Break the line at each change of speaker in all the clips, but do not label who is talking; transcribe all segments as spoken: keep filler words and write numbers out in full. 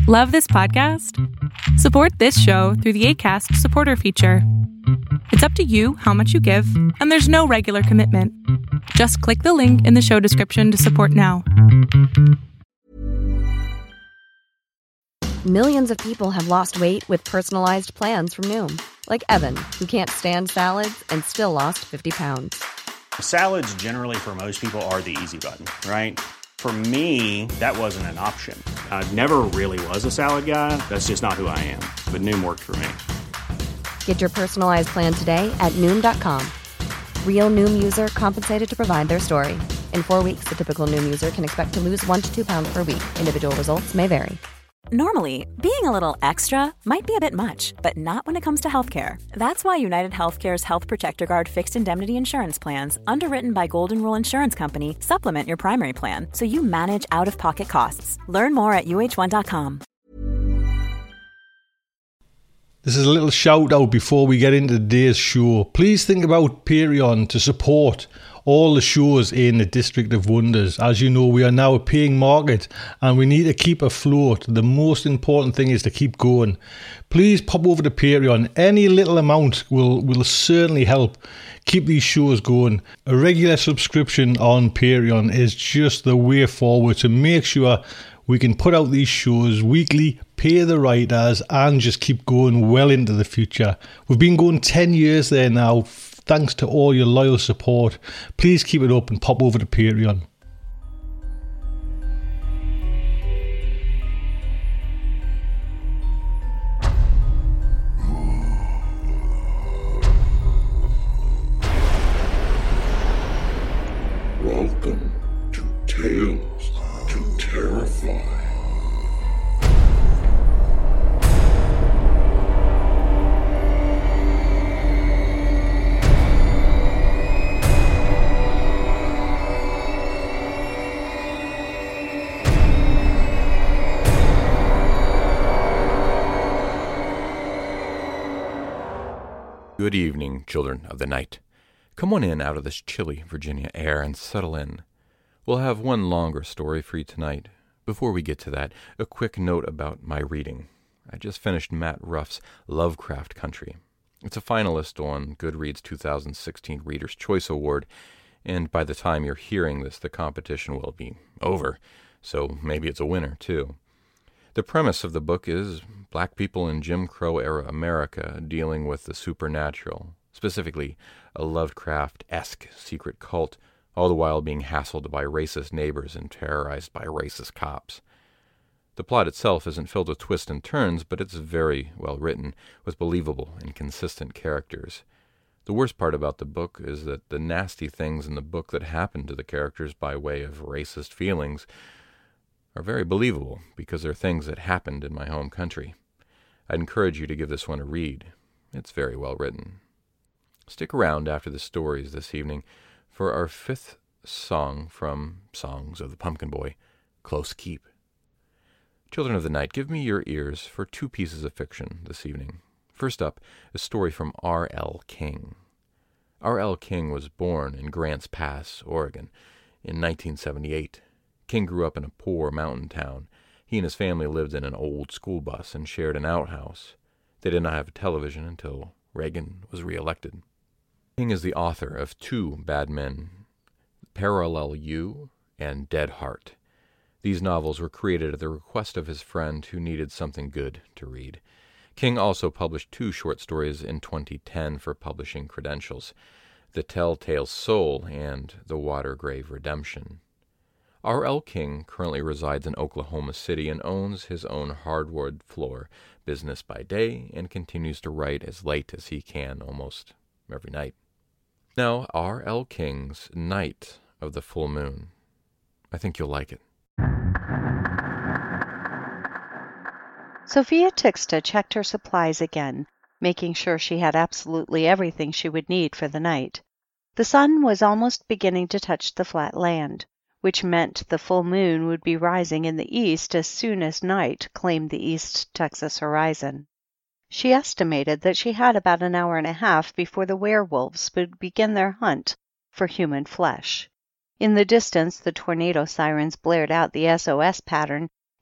Love this podcast? Support this show through the Acast supporter feature. It's up to you how much you give, and there's no regular commitment. Just click the link in the show description to support now.
Millions of people have lost weight with personalized plans from Noom. Like Evan, who can't stand salads and still lost fifty pounds.
Salads generally for most people are the easy button, right? For me, that wasn't an option. I never really was a salad guy. That's just not who I am. But Noom worked for me.
Get your personalized plan today at Noom dot com. Real Noom user compensated to provide their story. In four weeks, the typical Noom user can expect to lose one to two pounds per week. Individual results may vary.
Normally, being a little extra might be a bit much, but not when it comes to healthcare. That's why United Healthcare's Health Protector Guard fixed indemnity insurance plans, underwritten by Golden Rule Insurance Company, supplement your primary plan so you manage out-of-pocket costs. Learn more at U H one dot com.
This is a little shout out before we get into today's show. Please think about Patreon to support all the shows in the District of Wonders. As you know, we are now a paying market and we need to keep afloat. The most important thing is to keep going. Please pop over to Patreon. Any little amount will, will certainly help keep these shows going. A regular subscription on Patreon is just the way forward to make sure we can put out these shows weekly, pay the writers, and just keep going well into the future. We've been going ten years there now, thanks to all your loyal support. Please keep it up and pop over to Patreon.
Welcome to Tales to Terrify.
Good evening, children of the night. Come on in out of this chilly Virginia air and settle in. We'll have one longer story for you tonight. Before we get to that, a quick note about my reading. I just finished Matt Ruff's Lovecraft Country. It's a finalist on Goodreads' two thousand sixteen Reader's Choice Award, and by the time you're hearing this, the competition will be over, so maybe it's a winner, too. The premise of the book is black people in Jim Crow-era America dealing with the supernatural, specifically a Lovecraft-esque secret cult, all the while being hassled by racist neighbors and terrorized by racist cops. The plot itself isn't filled with twists and turns, but it's very well written, with believable and consistent characters. The worst part about the book is that the nasty things in the book that happen to the characters by way of racist feelings are very believable because they're things that happened in my home country. I'd encourage you to give this one a read. It's very well written. Stick around after the stories this evening for our fifth song from Songs of the Pumpkin Boy, Close Keep. Children of the night, give me your ears for two pieces of fiction this evening. First up, a story from R L King. R L King was born in Grants Pass, Oregon, in nineteen seventy-eight. King grew up in a poor mountain town. He and his family lived in an old school bus and shared an outhouse. They did not have a television until Reagan was reelected. King is the author of two Bad Men, Parallel You and Dead Heart. These novels were created at the request of his friend who needed something good to read. King also published two short stories in twenty ten for publishing credentials, The Telltale Soul and The Watergrave Redemption. R L King currently resides in Oklahoma City and owns his own hardwood floor business by day and continues to write as late as he can almost every night. Now, R L King's Night of the Full Moon. I think you'll like it.
Sophia Tixta checked her supplies again, making sure she had absolutely everything she would need for the night. The sun was almost beginning to touch the flat land, which meant the full moon would be rising in the east as soon as night claimed the East Texas horizon. She estimated that she had about an hour and a half before the werewolves would begin their hunt for human flesh. In the distance, the tornado sirens blared out the S O S pattern,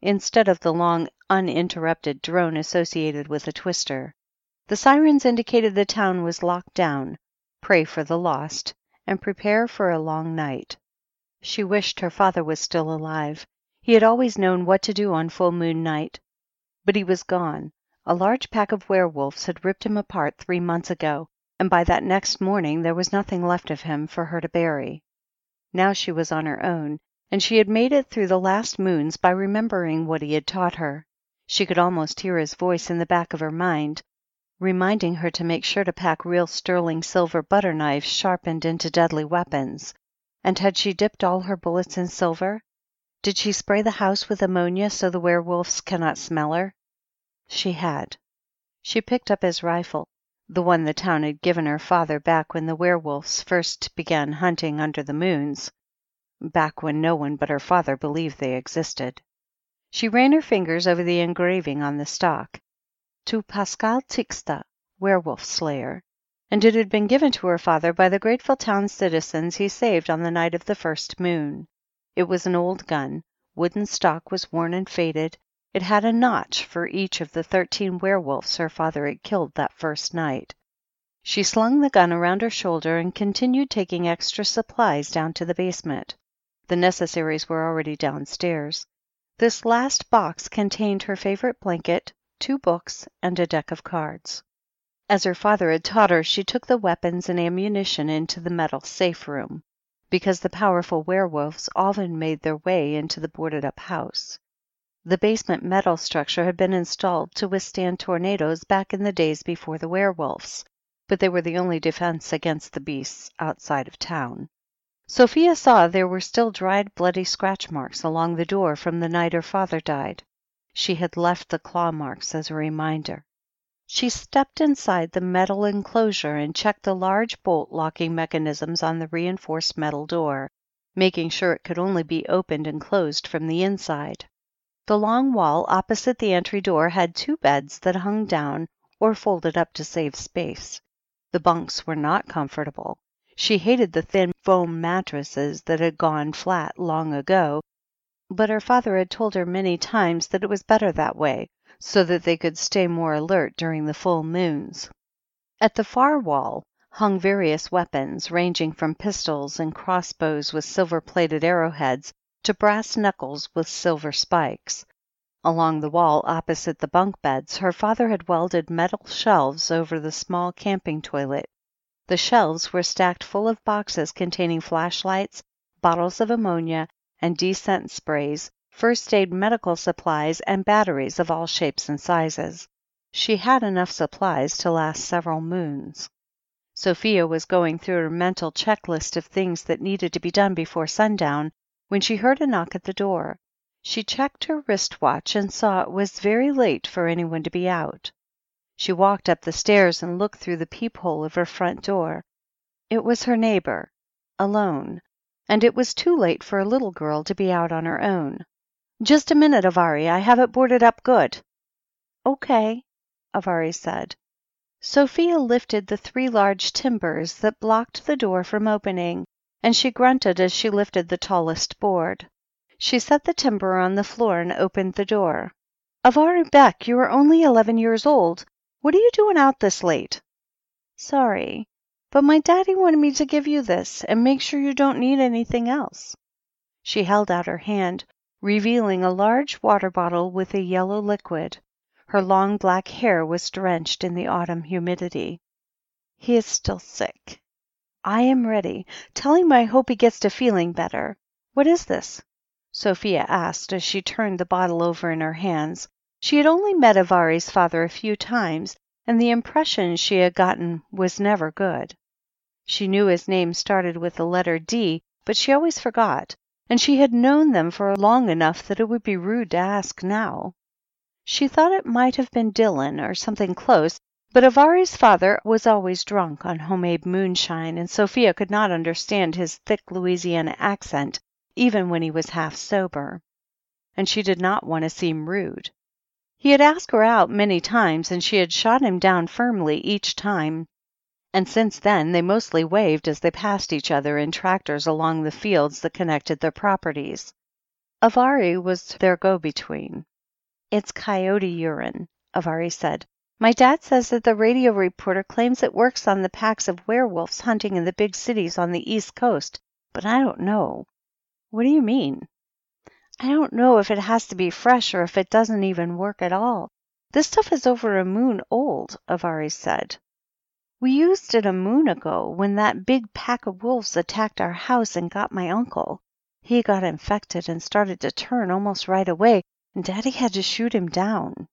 instead of the long, uninterrupted drone associated with a twister. The sirens indicated the town was locked down. Pray for the lost, and prepare for a long night. She wished her father was still alive. He had always known what to do on full moon night. But he was gone. A large pack of werewolves had ripped him apart three months ago, and by that next morning there was nothing left of him for her to bury. Now she was on her own, and she had made it through the last moons by remembering what he had taught her. She could almost hear his voice in the back of her mind, reminding her to make sure to pack real sterling silver butter knives sharpened into deadly weapons. And had she dipped all her bullets in silver? Did she spray the house with ammonia so the werewolves cannot smell her? She had. She picked up his rifle, the one the town had given her father back when the werewolves first began hunting under the moons, back when no one but her father believed they existed. She ran her fingers over the engraving on the stock. To Pascal Tixta, werewolf slayer, and it had been given to her father by the grateful town citizens he saved on the night of the first moon. It was an old gun. Wooden stock was worn and faded. It had a notch for each of the thirteen werewolves her father had killed that first night. She slung the gun around her shoulder and continued taking extra supplies down to the basement. The necessaries were already downstairs. This last box contained her favorite blanket, two books, and a deck of cards. As her father had taught her, she took the weapons and ammunition into the metal safe room, because the powerful werewolves often made their way into the boarded-up house. The basement metal structure had been installed to withstand tornadoes back in the days before the werewolves, but they were the only defense against the beasts outside of town. Sophia saw there were still dried bloody scratch marks along the door from the night her father died. She had left the claw marks as a reminder. She stepped inside the metal enclosure and checked the large bolt locking mechanisms on the reinforced metal door, making sure it could only be opened and closed from the inside. The long wall opposite the entry door had two beds that hung down or folded up to save space. The bunks were not comfortable. She hated the thin foam mattresses that had gone flat long ago, but her father had told her many times that it was better that way, so that they could stay more alert during the full moons. At the far wall hung various weapons, ranging from pistols and crossbows with silver-plated arrowheads to brass knuckles with silver spikes. Along the wall opposite the bunk beds, her father had welded metal shelves over the small camping toilet. The shelves were stacked full of boxes containing flashlights, bottles of ammonia, and descent sprays, first aid medical supplies, and batteries of all shapes and sizes. She had enough supplies to last several moons. Sophia was going through her mental checklist of things that needed to be done before sundown when she heard a knock at the door. She checked her wristwatch and saw it was very late for anyone to be out. She walked up the stairs and looked through the peephole of her front door. It was her neighbor, alone, and it was too late for a little girl to be out on her own. "Just a minute, Avari, I have it boarded up good." "Okay," Avari said. Sophia lifted the three large timbers that blocked the door from opening, and she grunted as she lifted the tallest board. She set the timber on the floor and opened the door. "Avari Beck, you are only eleven years old. What are you doing out this late?" "Sorry, but my daddy wanted me to give you this and make sure you don't need anything else." She held out her hand, revealing a large water bottle with a yellow liquid. Her long black hair was drenched in the autumn humidity. "He is still sick. I am ready. Tell him I hope he gets to feeling better. What is this?" Sophia asked as she turned the bottle over in her hands. She had only met Avari's father a few times, and the impression she had gotten was never good. She knew his name started with the letter D, but she always forgot, and she had known them for long enough that it would be rude to ask now. She thought it might have been Dylan or something close, but Avari's father was always drunk on homemade moonshine, and Sophia could not understand his thick Louisiana accent, even when he was half sober. And she did not want to seem rude. He had asked her out many times, and she had shot him down firmly each time. And since then they mostly waved as they passed each other in tractors along the fields that connected their properties. Avari was their go-between. It's coyote urine, Avari said. My dad says that the radio reporter claims it works on the packs of werewolves hunting in the big cities on the East Coast, but I don't know. What do you mean? I don't know if it has to be fresh or if it doesn't even work at all. This stuff is over a moon old, Avari said. We used it a moon ago when that big pack of wolves attacked our house and got my uncle. He got infected and started to turn almost right away, and Daddy had to shoot him down.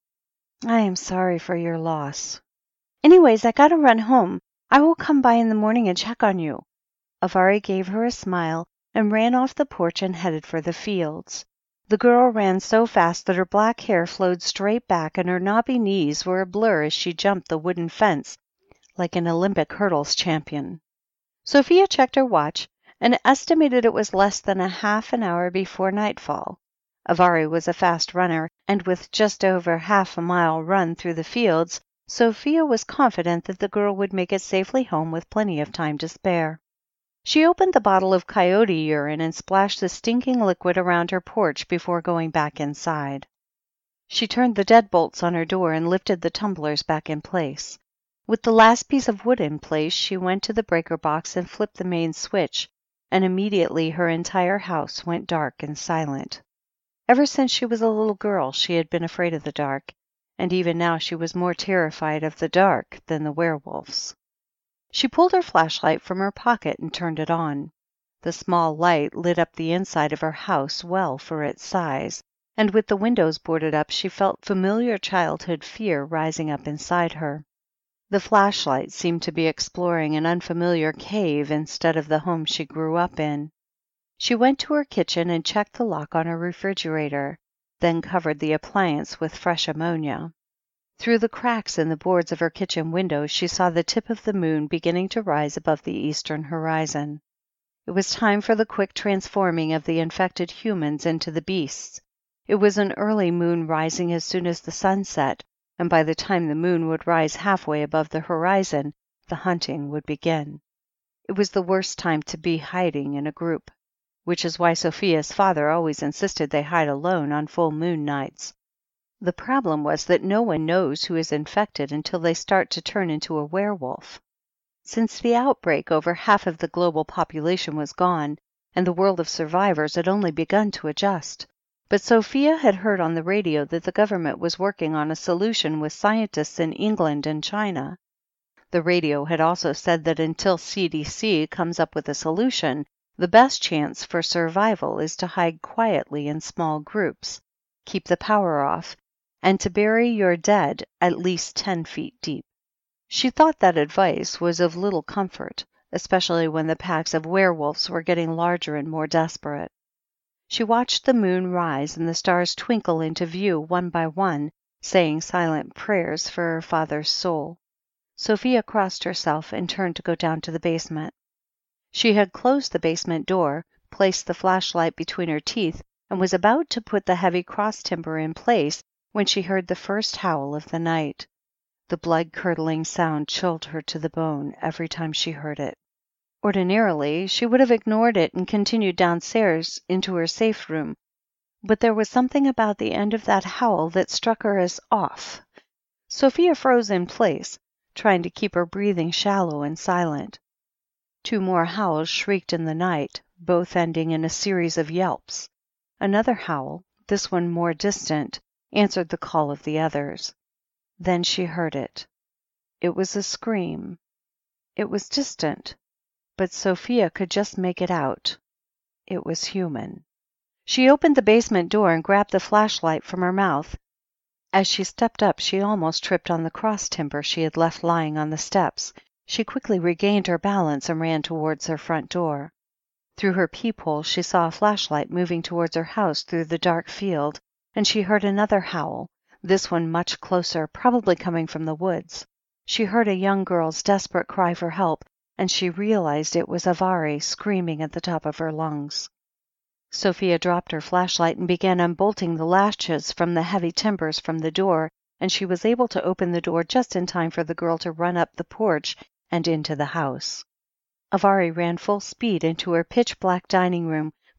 I am sorry for your loss. Anyways, I gotta run home. I will come by in the morning and check on you. Avari gave her a smile and ran off the porch and headed for the fields. The girl ran so fast that her black hair flowed straight back and her knobby knees were a blur as she jumped the wooden fence like an Olympic hurdles champion. Sophia checked her watch and estimated it was less than a half an hour before nightfall. Avari was a fast runner, and with just over half a mile run through the fields, Sophia was confident that the girl would make it safely home with plenty of time to spare. She opened the bottle of coyote urine and splashed the stinking liquid around her porch before going back inside. She turned the deadbolts on her door and lifted the tumblers back in place. With the last piece of wood in place, she went to the breaker box and flipped the main switch, and immediately her entire house went dark and silent. Ever since she was a little girl, she had been afraid of the dark, and even now she was more terrified of the dark than the werewolves. She pulled her flashlight from her pocket and turned it on. The small light lit up the inside of her house well for its size, and with the windows boarded up, she felt familiar childhood fear rising up inside her. The flashlight seemed to be exploring an unfamiliar cave instead of the home she grew up in. She went to her kitchen and checked the lock on her refrigerator, then covered the appliance with fresh ammonia. Through the cracks in the boards of her kitchen window, she saw the tip of the moon beginning to rise above the eastern horizon. It was time for the quick transforming of the infected humans into the beasts. It was an early moon rising as soon as the sun set, and by the time the moon would rise halfway above the horizon, the hunting would begin. It was the worst time to be hiding in a group, which is why Sophia's father always insisted they hide alone on full moon nights. The problem was that no one knows who is infected until they start to turn into a werewolf. Since the outbreak, over half of the global population was gone, and the world of survivors had only begun to adjust. But Sophia had heard on the radio that the government was working on a solution with scientists in England and China. The radio had also said that until C D C comes up with a solution, the best chance for survival is to hide quietly in small groups, keep the power off, and to bury your dead at least ten feet deep. She thought that advice was of little comfort, especially when the packs of werewolves were getting larger and more desperate. She watched the moon rise and the stars twinkle into view one by one, saying silent prayers for her father's soul. Sophia crossed herself and turned to go down to the basement. She had closed the basement door, placed the flashlight between her teeth, and was about to put the heavy cross timber in place when she heard the first howl of the night. The blood-curdling sound chilled her to the bone every time she heard it. Ordinarily, she would have ignored it and continued downstairs into her safe room, but there was something about the end of that howl that struck her as off. Sophia froze in place, trying to keep her breathing shallow and silent. Two more howls shrieked in the night, both ending in a series of yelps. Another howl, this one more distant, answered the call of the others. Then she heard it. It was a scream. It was distant, but Sophia could just make it out. It was human. She opened the basement door and grabbed the flashlight from her mouth. As she stepped up, she almost tripped on the cross timber she had left lying on the steps. She quickly regained her balance and ran towards her front door. Through her peephole, she saw a flashlight moving towards her house through the dark field, and she heard another howl, this one much closer, probably coming from the woods. She heard a young girl's desperate cry for help, and she realized it was Avari screaming at the top of her lungs. Sophia dropped her flashlight and began unbolting the latches from the heavy timbers from the door, and she was able to open the door just in time for the girl to run up the porch and into the house. Avari ran full speed into her pitch-black dining room,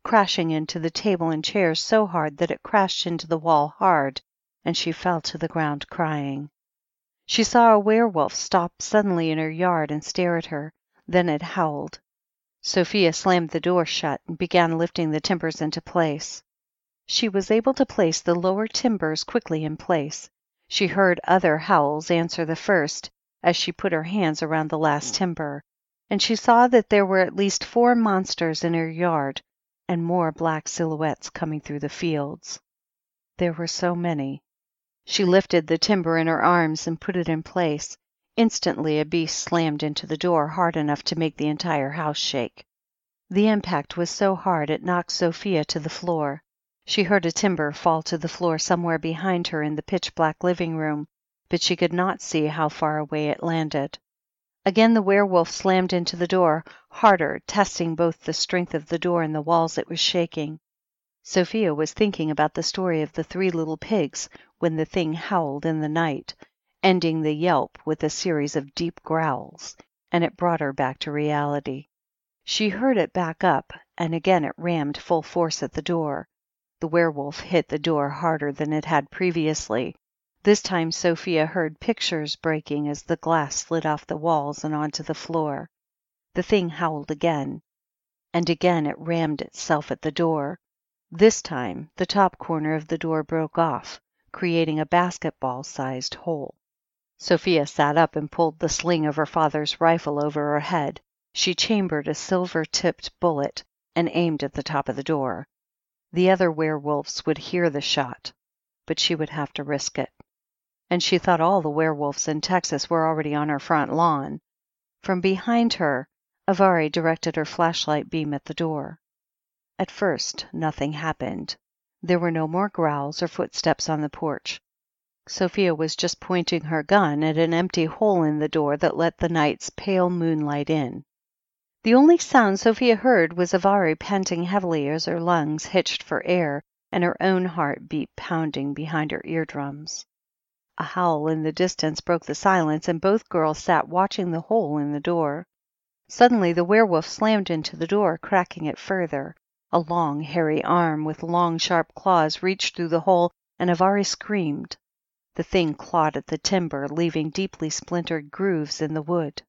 crashing into the table and chairs so hard that it crashed into the wall hard, and she fell to the ground crying. She saw a werewolf stop suddenly in her yard and stare at her. Then it howled. Sophia slammed the door shut and began lifting the timbers into place. She was able to place the lower timbers quickly in place. She heard other howls answer the first as she put her hands around the last timber, and she saw that there were at least four monsters in her yard and more black silhouettes coming through the fields. There were so many. She lifted the timber in her arms and put it in place. Instantly a beast slammed into the door hard enough to make the entire house shake. The impact was so hard it knocked Sophia to the floor. She heard a timber fall to the floor somewhere behind her in the pitch-black living room, but she could not see how far away it landed. Again the werewolf slammed into the door, harder, testing both the strength of the door and the walls it was shaking. Sophia was thinking about the story of the three little pigs when the thing howled in the night, ending the yelp with a series of deep growls, and it brought her back to reality. She heard it back up, and again it rammed full force at the door. The werewolf hit the door harder than it had previously. This time Sophia heard pictures breaking as the glass slid off the walls and onto the floor. The thing howled again, and again it rammed itself at the door. This time the top corner of the door broke off, creating a basketball-sized hole. Sophia sat up and pulled the sling of her father's rifle over her head. She chambered a silver-tipped bullet and aimed at the top of the door. The other werewolves would hear the shot, but she would have to risk it. And she thought all the werewolves in Texas were already on her front lawn. From behind her, Avari directed her flashlight beam at the door. At first, nothing happened. There were no more growls or footsteps on the porch. Sophia was just pointing her gun at an empty hole in the door that let the night's pale moonlight in. The only sound Sophia heard was Avari panting heavily as her lungs hitched for air and her own heart beat pounding behind her eardrums. A howl in the distance broke the silence, and both girls sat watching the hole in the door. Suddenly the werewolf slammed into the door, cracking it further. A long, hairy arm with long, sharp claws reached through the hole, and Avari screamed. The thing clawed at the timber, leaving deeply splintered grooves in the wood.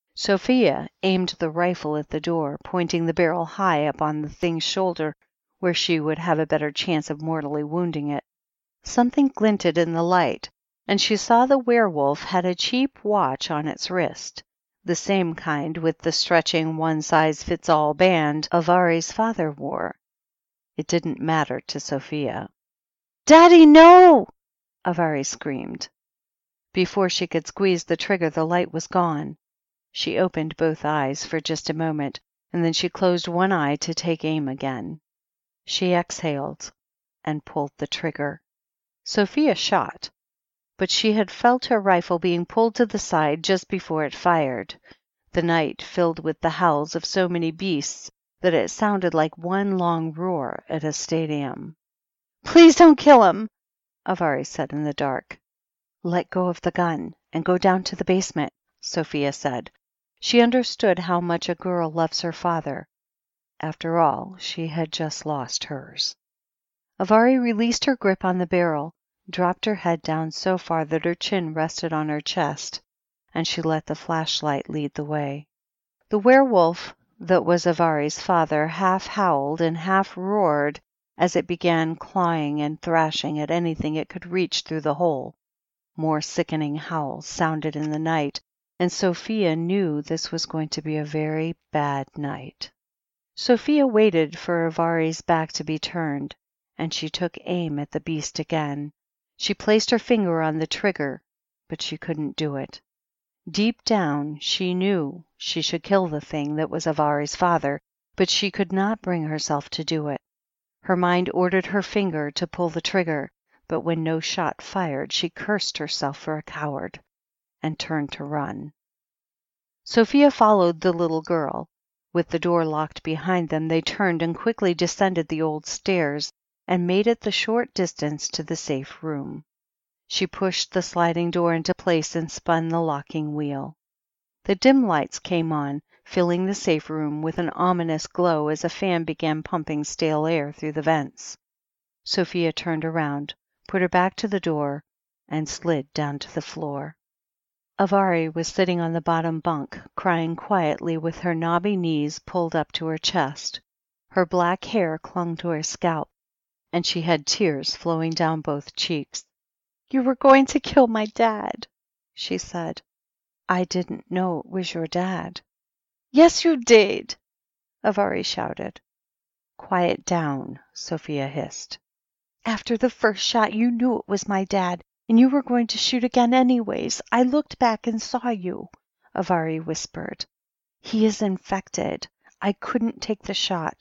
Sophia aimed the rifle at the door, pointing the barrel high up on the thing's shoulder, where she would have a better chance of mortally wounding it. Something glinted in the light, and she saw the werewolf had a cheap watch on its wrist, the same kind with the stretching one-size-fits-all band Avari's father wore. It didn't matter to Sophia. "Daddy, no!" Avari screamed. Before she could squeeze the trigger, the light was gone. She opened both eyes for just a moment, and then she closed one eye to take aim again. She exhaled and pulled the trigger. Sophia shot, but she had felt her rifle being pulled to the side just before it fired. The night filled with the howls of so many beasts that it sounded like one long roar at a stadium. "Please don't kill him," Avari said in the dark. "Let go of the gun and go down to the basement," Sophia said. She understood how much a girl loves her father. After all, she had just lost hers. Avari released her grip on the barrel, dropped her head down so far that her chin rested on her chest, and she let the flashlight lead the way. The werewolf that was Avari's father half howled and half roared as it began clawing and thrashing at anything it could reach through the hole. More sickening howls sounded in the night, and Sophia knew this was going to be a very bad night. Sophia waited for Avari's back to be turned, and she took aim at the beast again. She placed her finger on the trigger, but she couldn't do it. Deep down, she knew she should kill the thing that was Avari's father, but she could not bring herself to do it. Her mind ordered her finger to pull the trigger, but when no shot fired, she cursed herself for a coward and turned to run. Sophia followed the little girl. With the door locked behind them, they turned and quickly descended the old stairs and made it the short distance to the safe room. She pushed the sliding door into place and spun the locking wheel. The dim lights came on, filling the safe room with an ominous glow as a fan began pumping stale air through the vents. Sophia turned around, put her back to the door, and slid down to the floor. Avari was sitting on the bottom bunk, crying quietly with her knobby knees pulled up to her chest. Her black hair clung to her scalp, and she had tears flowing down both cheeks. "You were going to kill my dad," she said. "I didn't know it was your dad." "Yes, you did," Avari shouted. "Quiet down," Sophia hissed. "After the first shot you knew it was my dad, and you were going to shoot again anyways. I looked back and saw you," Avari whispered. "He is infected. I couldn't take the shot,"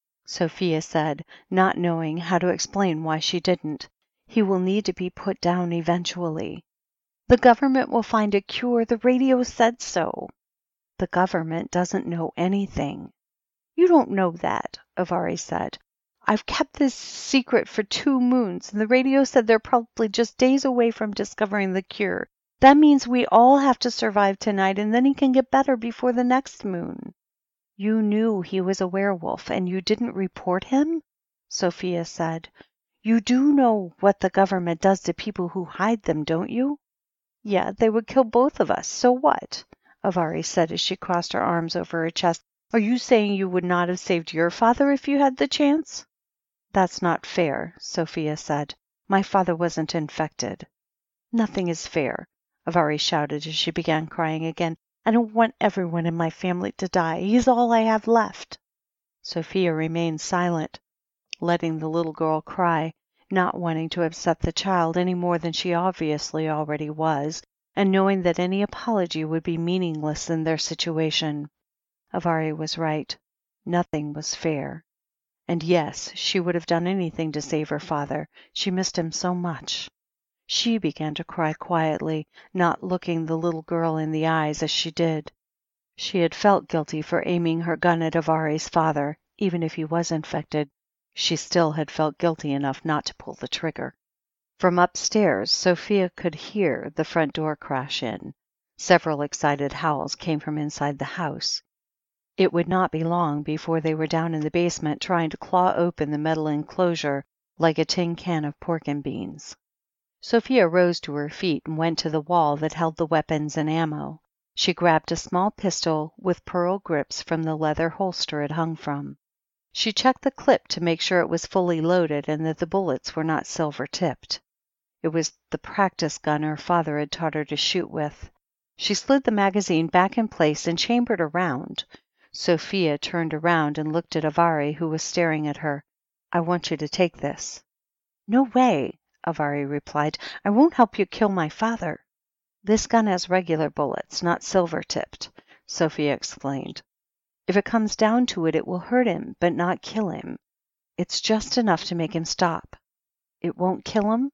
Sophia said, not knowing how to explain why she didn't. "He will need to be put down eventually." "The government will find a cure. The radio said so." "The government doesn't know anything." "You don't know that," Avari said. "I've kept this secret for two moons, and the radio said they're probably just days away from discovering the cure. That means we all have to survive tonight, and then he can get better before the next moon." "You knew he was a werewolf, and you didn't report him?" Sophia said. "You do know what the government does to people who hide them, don't you?" "Yeah, they would kill both of us. So what?" Avari said as she crossed her arms over her chest. "Are you saying you would not have saved your father if you had the chance?" "That's not fair," Sophia said. "My father wasn't infected." "Nothing is fair," Avari shouted as she began crying again. "I don't want everyone in my family to die. He's all I have left." Sophia remained silent, letting the little girl cry, not wanting to upset the child any more than she obviously already was, and knowing that any apology would be meaningless in their situation. Avari was right. Nothing was fair. And yes, she would have done anything to save her father. She missed him so much. She began to cry quietly, not looking the little girl in the eyes as she did. She had felt guilty for aiming her gun at Avari's father, even if he was infected. She still had felt guilty enough not to pull the trigger. From upstairs, Sophia could hear the front door crash in. Several excited howls came from inside the house. It would not be long before they were down in the basement trying to claw open the metal enclosure like a tin can of pork and beans. Sophia rose to her feet and went to the wall that held the weapons and ammo. She grabbed a small pistol with pearl grips from the leather holster it hung from. She checked the clip to make sure it was fully loaded and that the bullets were not silver tipped. It was the practice gun her father had taught her to shoot with. She slid the magazine back in place and chambered a round. Sophia turned around and looked at Avari, who was staring at her. "I want you to take this." "No way," Avari replied. "I won't help you kill my father." "This gun has regular bullets, not silver tipped," Sophia explained. "If it comes down to it, it will hurt him, but not kill him. It's just enough to make him stop." "It won't kill him?"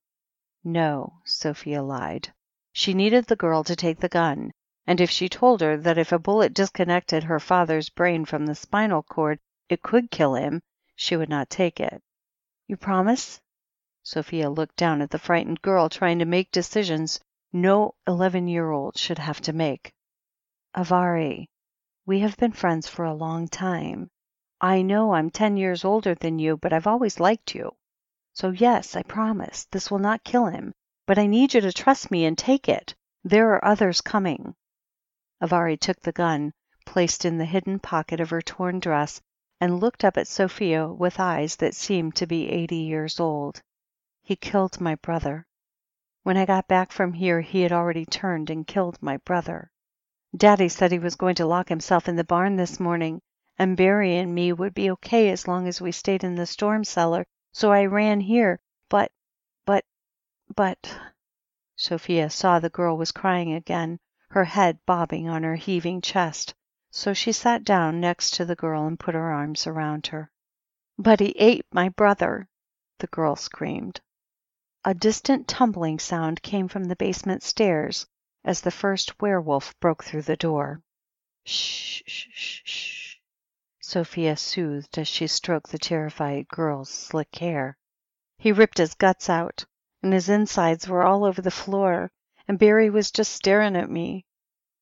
"No," Sophia lied. She needed the girl to take the gun, and if she told her that if a bullet disconnected her father's brain from the spinal cord, it could kill him, she would not take it. "You promise?" Sophia looked down at the frightened girl, trying to make decisions no eleven-year-old should have to make. "Avari, we have been friends for a long time. I know I'm ten years older than you, but I've always liked you. So yes, I promise, this will not kill him, but I need you to trust me and take it. There are others coming." Avari took the gun, placed in the hidden pocket of her torn dress, and looked up at Sophia with eyes that seemed to be eighty years old. "He killed my brother. When I got back from here, he had already turned and killed my brother. Daddy said he was going to lock himself in the barn this morning, and Barry and me would be okay as long as we stayed in the storm cellar, so I ran here, but, but, but..." Sophia saw the girl was crying again, her head bobbing on her heaving chest, so she sat down next to the girl and put her arms around her. "But he ate my brother," the girl screamed. A distant tumbling sound came from the basement stairs as the first werewolf broke through the door. "Shh, shh, shh, shh," Sophia soothed as she stroked the terrified girl's slick hair. "He ripped his guts out, and his insides were all over the floor, and Barry was just staring at me."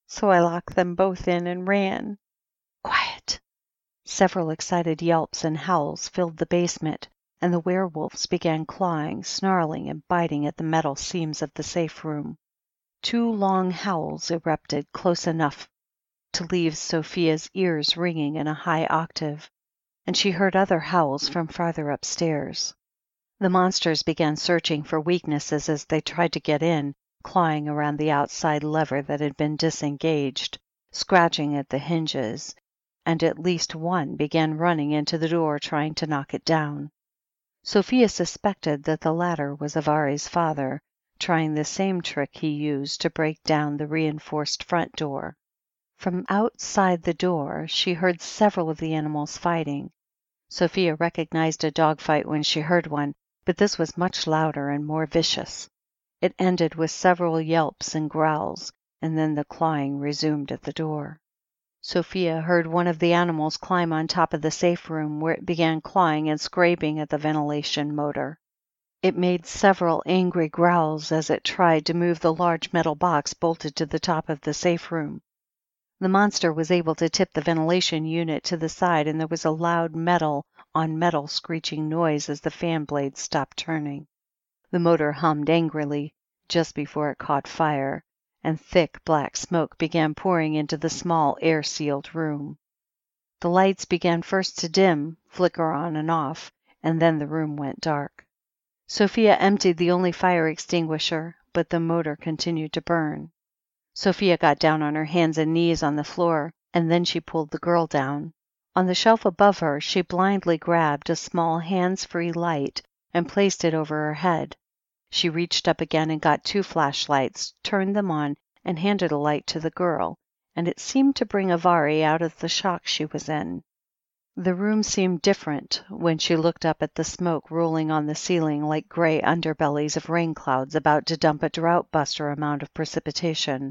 so I locked them both in and ran. Quiet! Several excited yelps and howls filled the basement, and the werewolves began clawing, snarling, and biting at the metal seams of the safe room. Two long howls erupted close enough to leave Sophia's ears ringing in a high octave, and she heard other howls from farther upstairs. The monsters began searching for weaknesses as they tried to get in, clawing around the outside lever that had been disengaged, scratching at the hinges, and at least one began running into the door trying to knock it down. Sophia suspected that the latter was Avari's father, trying the same trick he used to break down the reinforced front door. From outside the door, she heard several of the animals fighting. Sophia recognized a dogfight when she heard one, but this was much louder and more vicious. It ended with several yelps and growls, and then the clawing resumed at the door. Sophia heard one of the animals climb on top of the safe room, where it began clawing and scraping at the ventilation motor. It made several angry growls as it tried to move the large metal box bolted to the top of the safe room. The monster was able to tip the ventilation unit to the side, and there was a loud metal on metal screeching noise as the fan blades stopped turning. The motor hummed angrily just before it caught fire, and thick black smoke began pouring into the small air-sealed room. The lights began first to dim, flicker on and off, and then the room went dark. Sophia emptied the only fire extinguisher, but the motor continued to burn. Sophia got down on her hands and knees on the floor, and then she pulled the girl down. On the shelf above her, she blindly grabbed a small hands-free light and placed it over her head. She reached up again and got two flashlights, turned them on, and handed a light to the girl, and it seemed to bring Avari out of the shock she was in. The room seemed different when she looked up at the smoke rolling on the ceiling like gray underbellies of rain clouds about to dump a drought-buster amount of precipitation.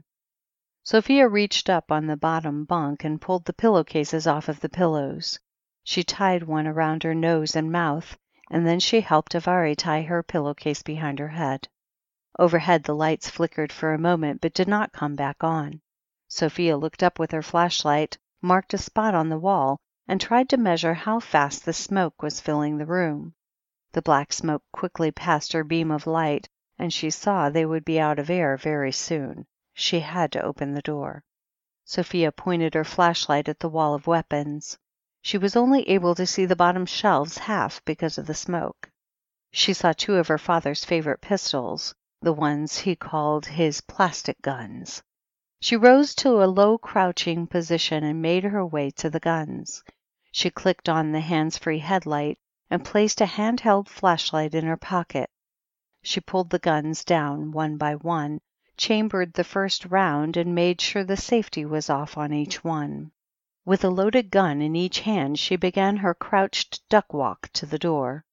Sophia reached up on the bottom bunk and pulled the pillowcases off of the pillows. She tied one around her nose and mouth, and then she helped Avari tie her pillowcase behind her head. Overhead the lights flickered for a moment but did not come back on. Sophia looked up with her flashlight, marked a spot on the wall, and tried to measure how fast the smoke was filling the room. The black smoke quickly passed her beam of light, and she saw they would be out of air very soon. She had to open the door. Sophia pointed her flashlight at the wall of weapons. She was only able to see the bottom shelves half because of the smoke. She saw two of her father's favorite pistols, the ones he called his plastic guns. She rose to a low crouching position and made her way to the guns. She clicked on the hands-free headlight and placed a handheld flashlight in her pocket. She pulled the guns down one by one, chambered the first round, and made sure the safety was off on each one. With a loaded gun in each hand, she began her crouched duck walk to the door.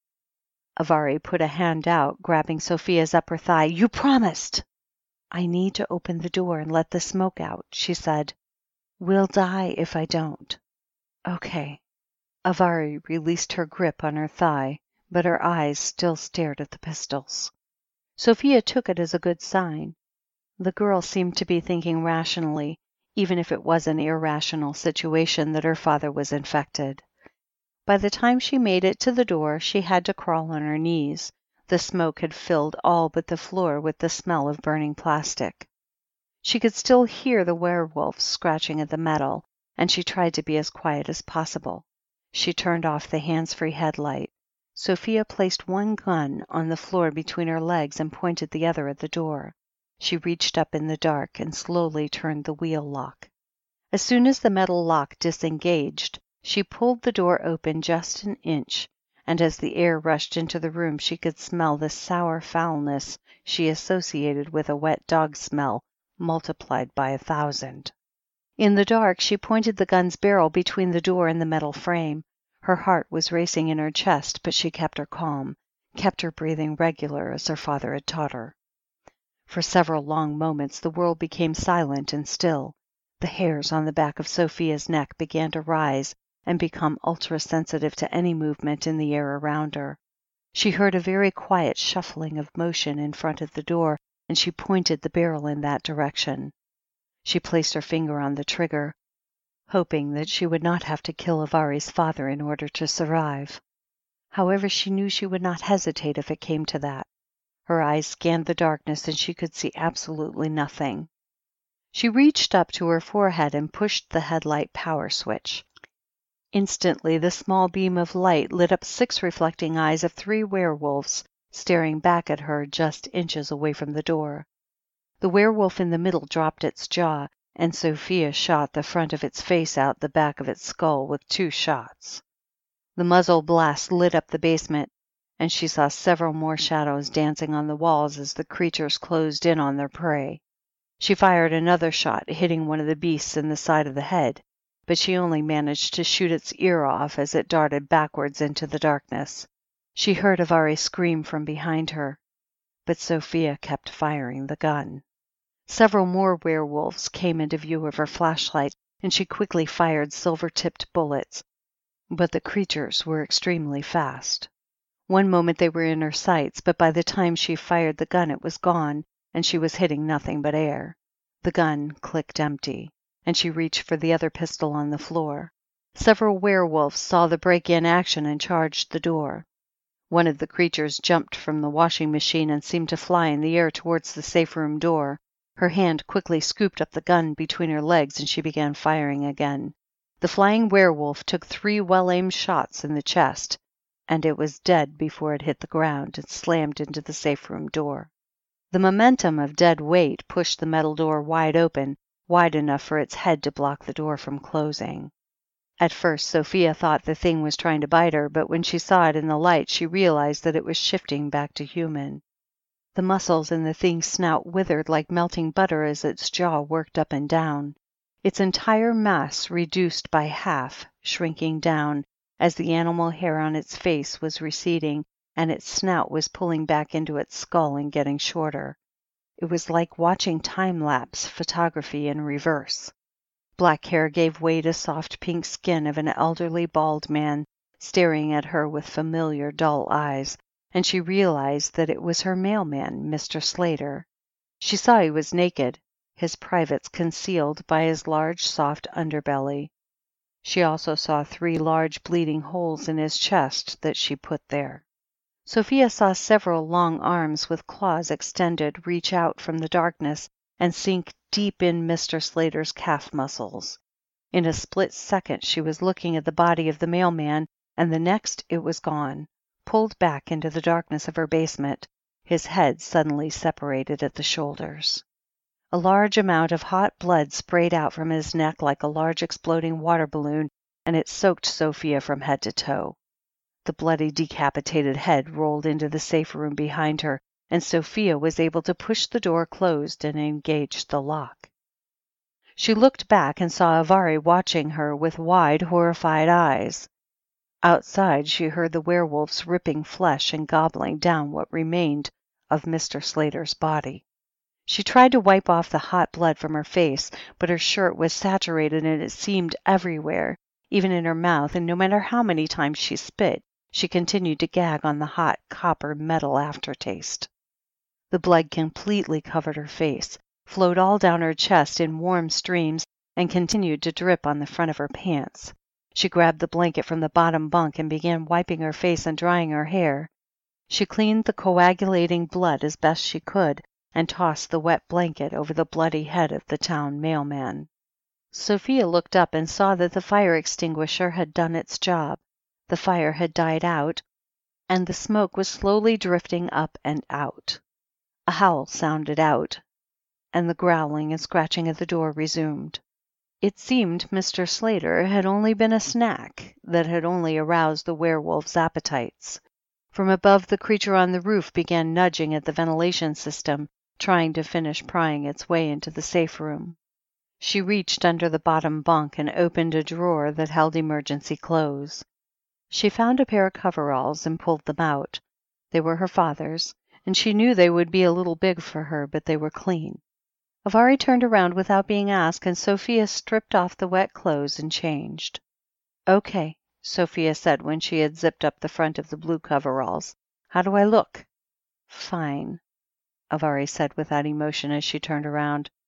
Avari put a hand out, grabbing Sophia's upper thigh. "You promised!" "I need to open the door and let the smoke out," she said. "We'll die if I don't." "Okay." Avari released her grip on her thigh, but her eyes still stared at the pistols. Sophia took it as a good sign. The girl seemed to be thinking rationally, even if it was an irrational situation that her father was infected. By the time she made it to the door, she had to crawl on her knees. The smoke had filled all but the floor with the smell of burning plastic. She could still hear the werewolves scratching at the metal, and she tried to be as quiet as possible. She turned off the hands-free headlight. Sophia placed one gun on the floor between her legs and pointed the other at the door. She reached up in the dark and slowly turned the wheel lock. As soon as the metal lock disengaged, she pulled the door open just an inch, and as the air rushed into the room she could smell the sour foulness she associated with a wet dog smell multiplied by a thousand. In the dark she pointed the gun's barrel between the door and the metal frame. Her heart was racing in her chest, but she kept her calm, kept her breathing regular as her father had taught her. For several long moments the world became silent and still. The hairs on the back of Sophia's neck began to rise and become ultra-sensitive to any movement in the air around her. She heard a very quiet shuffling of motion in front of the door, and she pointed the barrel in that direction. She placed her finger on the trigger, hoping that she would not have to kill Avari's father in order to survive. However, she knew she would not hesitate if it came to that. Her eyes scanned the darkness and she could see absolutely nothing. She reached up to her forehead and pushed the headlight power switch. Instantly, the small beam of light lit up six reflecting eyes of three werewolves staring back at her just inches away from the door. The werewolf in the middle dropped its jaw, and Sophia shot the front of its face out the back of its skull with two shots. The muzzle blast lit up the basement, and she saw several more shadows dancing on the walls as the creatures closed in on their prey. She fired another shot, hitting one of the beasts in the side of the head, but she only managed to shoot its ear off as it darted backwards into the darkness. She heard Avari scream from behind her, but Sophia kept firing the gun. Several more werewolves came into view of her flashlight, and she quickly fired silver-tipped bullets, but the creatures were extremely fast. One moment they were in her sights, but by the time she fired the gun it was gone, and she was hitting nothing but air. The gun clicked empty, and she reached for the other pistol on the floor. Several werewolves saw the break-in action and charged the door. One of the creatures jumped from the washing machine and seemed to fly in the air towards the safe room door. Her hand quickly scooped up the gun between her legs and she began firing again. The flying werewolf took three well-aimed shots in the chest, and it was dead before it hit the ground and slammed into the safe room door. The momentum of dead weight pushed the metal door wide open, wide enough for its head to block the door from closing. At first, Sophia thought the thing was trying to bite her, but when she saw it in the light, she realized that it was shifting back to human. The muscles in the thing's snout withered like melting butter as its jaw worked up and down. Its entire mass reduced by half, shrinking down, as the animal hair on its face was receding and its snout was pulling back into its skull and getting shorter. It was like watching time-lapse photography in reverse. Black hair gave way to soft pink skin of an elderly bald man staring at her with familiar dull eyes, and she realized that it was her mailman, Mister Slater. She saw he was naked, his privates concealed by his large soft underbelly. She also saw three large bleeding holes in his chest that she put there. Sophia saw several long arms with claws extended reach out from the darkness and sink deep in Mister Slater's calf muscles. In a split second she was looking at the body of the mailman, and the next it was gone, pulled back into the darkness of her basement, his head suddenly separated at the shoulders. A large amount of hot blood sprayed out from his neck like a large exploding water balloon, and it soaked Sophia from head to toe. The bloody, decapitated head rolled into the safe room behind her, and Sophia was able to push the door closed and engage the lock. She looked back and saw Avari watching her with wide, horrified eyes. Outside, she heard the werewolves ripping flesh and gobbling down what remained of Mister Slater's body. She tried to wipe off the hot blood from her face, but her shirt was saturated and it seemed everywhere, even in her mouth, and no matter how many times she spit, she continued to gag on the hot copper metal aftertaste. The blood completely covered her face, flowed all down her chest in warm streams, and continued to drip on the front of her pants. She grabbed the blanket from the bottom bunk and began wiping her face and drying her hair. She cleaned the coagulating blood as best she could and tossed the wet blanket over the bloody head of the town mailman. Sophia looked up and saw that the fire extinguisher had done its job. The fire had died out, and the smoke was slowly drifting up and out. A howl sounded out, and the growling and scratching at the door resumed. It seemed Mister Slater had only been a snack that had only aroused the werewolves' appetites. From above, the creature on the roof began nudging at the ventilation system, trying to finish prying its way into the safe room. She reached under the bottom bunk and opened a drawer that held emergency clothes. She found a pair of coveralls and pulled them out. They were her father's, and she knew they would be a little big for her, but they were clean. Avari turned around without being asked, and Sophia stripped off the wet clothes and changed. "Okay," Sophia said when she had zipped up the front of the blue coveralls. "How do I look?" "Fine," Avari said without emotion as she turned around.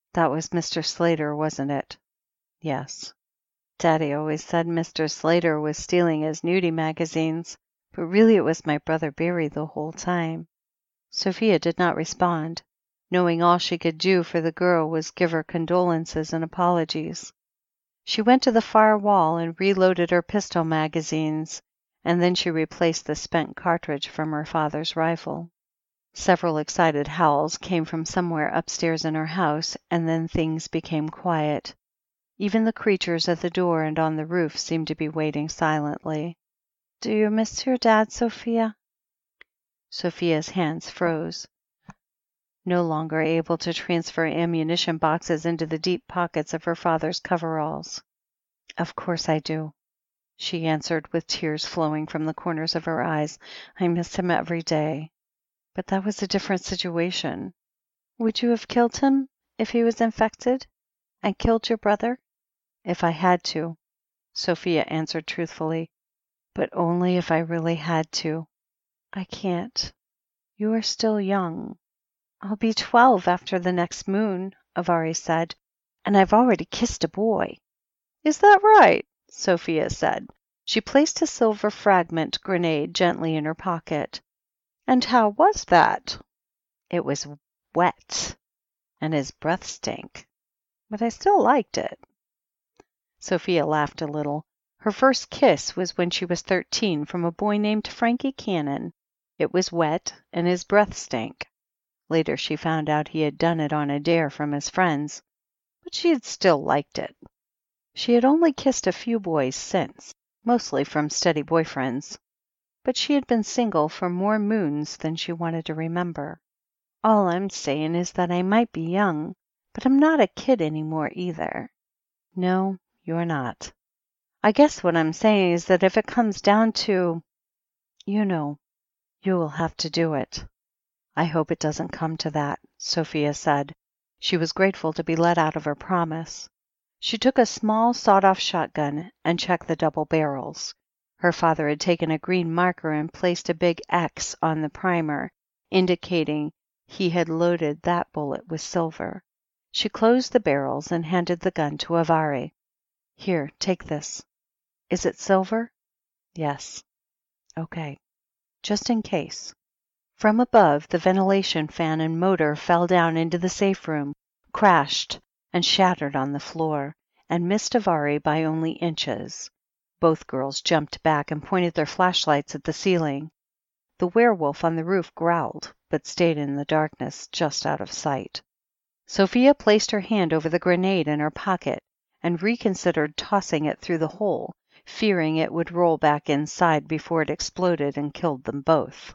That was Mister Slater, wasn't it? Yes. Daddy always said Mister Slater was stealing his nudie magazines, but really it was my brother Barry the whole time. Sophia did not respond, knowing all she could do for the girl was give her condolences and apologies. She went to the far wall and reloaded her pistol magazines, and then she replaced the spent cartridge from her father's rifle. Several excited howls came from somewhere upstairs in her house, and then things became quiet. Even the creatures at the door and on the roof seemed to be waiting silently. "Do you miss your dad, Sophia?" Sophia's hands froze, no longer able to transfer ammunition boxes into the deep pockets of her father's coveralls. "Of course I do," she answered with tears flowing from the corners of her eyes. "I miss him every day. But that was a different situation. Would you have killed him if he was infected? And killed your brother?" "If I had to," Sophia answered truthfully. "But only if I really had to. I can't. You are still young." "I'll be twelve after the next moon," Avari said, "and I've already kissed a boy." "Is that right?" Sophia said. She placed a silver fragment grenade gently in her pocket. "And how was that?" "It was wet, and his breath stank. But I still liked it." Sophia laughed a little. Her first kiss was when she was thirteen from a boy named Frankie Cannon. It was wet, and his breath stank. Later she found out he had done it on a dare from his friends, but she had still liked it. She had only kissed a few boys since, mostly from steady boyfriends, but she had been single for more moons than she wanted to remember. "All I'm saying is that I might be young, but I'm not a kid anymore either." "No, you're not. I guess what I'm saying is that if it comes down to, you know, you will have to do it." "I hope it doesn't come to that," Sophia said. She was grateful to be let out of her promise. She took a small sawed-off shotgun and checked the double barrels. Her father had taken a green marker and placed a big X on the primer, indicating he had loaded that bullet with silver. She closed the barrels and handed the gun to Avari. "Here, take this." "Is it silver?" "Yes." "Okay. Just in case." From above, the ventilation fan and motor fell down into the safe room, crashed, and shattered on the floor, and missed Avari by only inches. Both girls jumped back and pointed their flashlights at the ceiling. The werewolf on the roof growled, but stayed in the darkness, just out of sight. Sophia placed her hand over the grenade in her pocket and reconsidered tossing it through the hole, fearing it would roll back inside before it exploded and killed them both.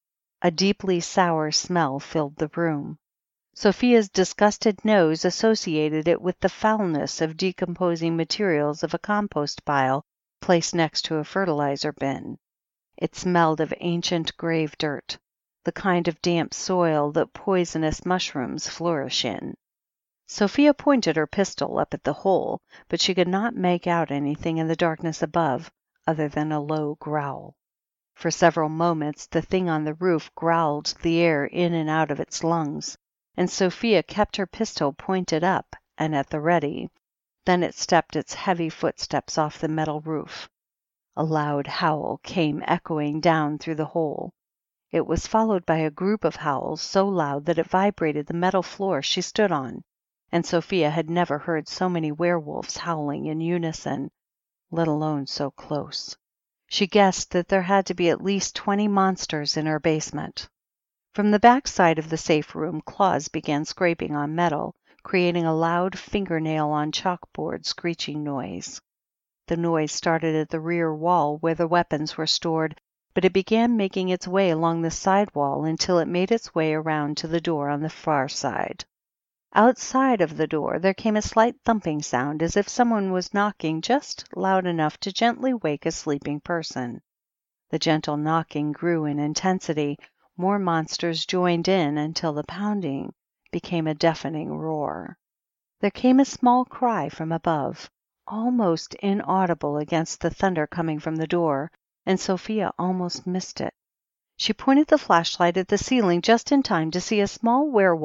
A deeply sour smell filled the room. Sophia's disgusted nose associated it with the foulness of decomposing materials of a compost pile placed next to a fertilizer bin. It smelled of ancient grave dirt, the kind of damp soil that poisonous mushrooms flourish in. Sophia pointed her pistol up at the hole, but she could not make out anything in the darkness above other than a low growl. For several moments the thing on the roof growled the air in and out of its lungs, and Sophia kept her pistol pointed up and at the ready. Then it stepped its heavy footsteps off the metal roof. A loud howl came echoing down through the hole. It was followed by a group of howls so loud that it vibrated the metal floor she stood on, and Sophia had never heard so many werewolves howling in unison, let alone so close. She guessed that there had to be at least twenty monsters in her basement. From the back side of the safe room, claws began scraping on metal, creating a loud fingernail on chalkboard screeching noise. The noise started at the rear wall where the weapons were stored, but it began making its way along the side wall until it made its way around to the door on the far side. Outside of the door there came a slight thumping sound as if someone was knocking just loud enough to gently wake a sleeping person. The gentle knocking grew in intensity. More monsters joined in until the pounding became a deafening roar. There came a small cry from above, almost inaudible against the thunder coming from the door, and Sophia almost missed it. She pointed the flashlight at the ceiling just in time to see a small werewolf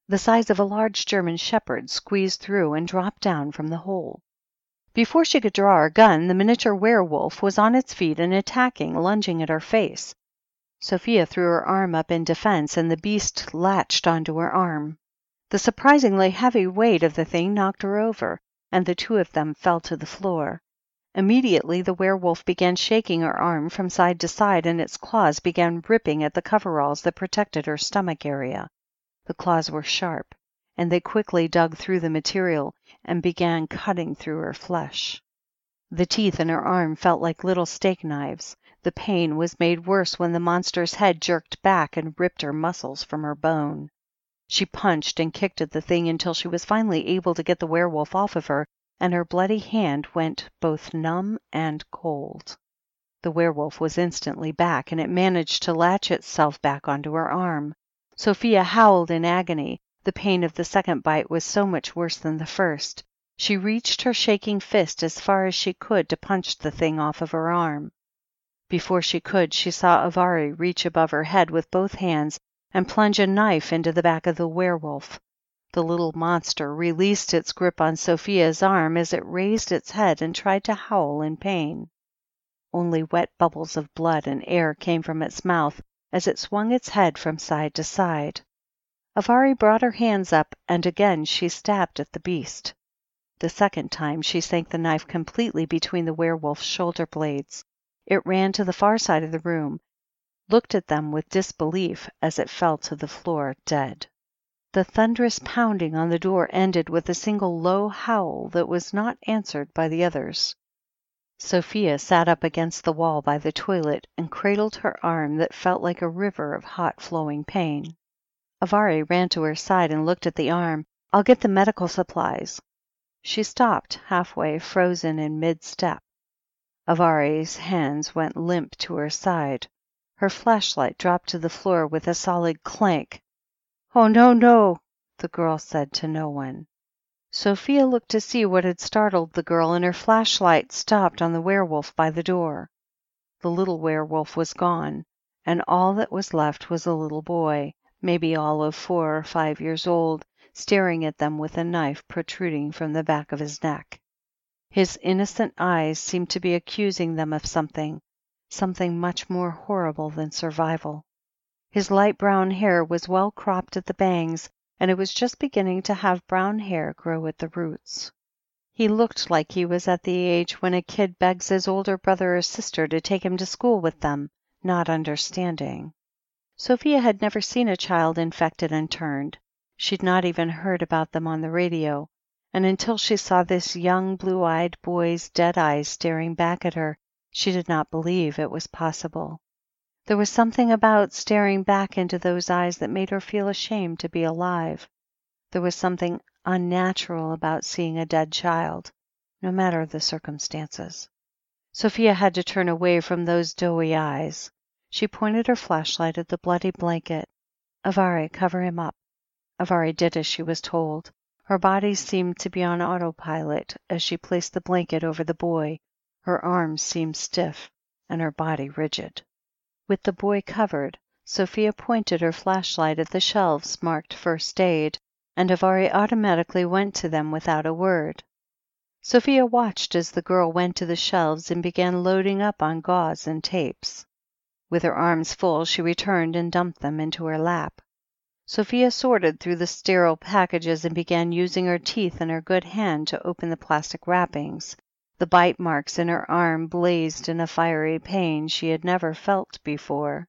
the size of a large German shepherd, squeezed through and dropped down from the hole. Before she could draw her gun, the miniature werewolf was on its feet and attacking, lunging at her face. Sophia threw her arm up in defense, and the beast latched onto her arm. The surprisingly heavy weight of the thing knocked her over, and the two of them fell to the floor. Immediately the werewolf began shaking her arm from side to side, and its claws began ripping at the coveralls that protected her stomach area. The claws were sharp, and they quickly dug through the material and began cutting through her flesh. The teeth in her arm felt like little steak knives. The pain was made worse when the monster's head jerked back and ripped her muscles from her bone. She punched and kicked at the thing until she was finally able to get the werewolf off of her, and her bloody hand went both numb and cold. The werewolf was instantly back, and it managed to latch itself back onto her arm. Sophia howled in agony. The pain of the second bite was so much worse than the first. She reached her shaking fist as far as she could to punch the thing off of her arm. Before she could, she saw Avari reach above her head with both hands and plunge a knife into the back of the werewolf. The little monster released its grip on Sophia's arm as it raised its head and tried to howl in pain. Only wet bubbles of blood and air came from its mouth as it swung its head from side to side. Avari brought her hands up, and again she stabbed at the beast. The second time she sank the knife completely between the werewolf's shoulder blades. It ran to the far side of the room, looked at them with disbelief as it fell to the floor dead. The thunderous pounding on the door ended with a single low howl that was not answered by the others. Sophia sat up against the wall by the toilet and cradled her arm that felt like a river of hot flowing pain. Avari ran to her side and looked at the arm. "I'll get the medical supplies." She stopped halfway, frozen in mid-step. Avari's hands went limp to her side. Her flashlight dropped to the floor with a solid clank. "Oh, no, no," the girl said to no one. Sophia looked to see what had startled the girl, and her flashlight stopped on the werewolf by the door. The little werewolf was gone, and all that was left was a little boy, maybe all of four or five years old, staring at them with a knife protruding from the back of his neck. His innocent eyes seemed to be accusing them of something, something much more horrible than survival. His light brown hair was well cropped at the bangs, and it was just beginning to have brown hair grow at the roots. He looked like he was at the age when a kid begs his older brother or sister to take him to school with them, not understanding. Sophia had never seen a child infected and turned. She'd not even heard about them on the radio, and until she saw this young blue-eyed boy's dead eyes staring back at her, she did not believe it was possible. There was something about staring back into those eyes that made her feel ashamed to be alive. There was something unnatural about seeing a dead child, no matter the circumstances. Sophia had to turn away from those doughy eyes. She pointed her flashlight at the bloody blanket. "Avari, cover him up." Avari did as she was told. Her body seemed to be on autopilot as she placed the blanket over the boy. Her arms seemed stiff and her body rigid. With the boy covered, Sophia pointed her flashlight at the shelves marked First Aid, and Avari automatically went to them without a word. Sophia watched as the girl went to the shelves and began loading up on gauze and tapes. With her arms full, she returned and dumped them into her lap. Sophia sorted through the sterile packages and began using her teeth and her good hand to open the plastic wrappings. The bite marks in her arm blazed in a fiery pain she had never felt before.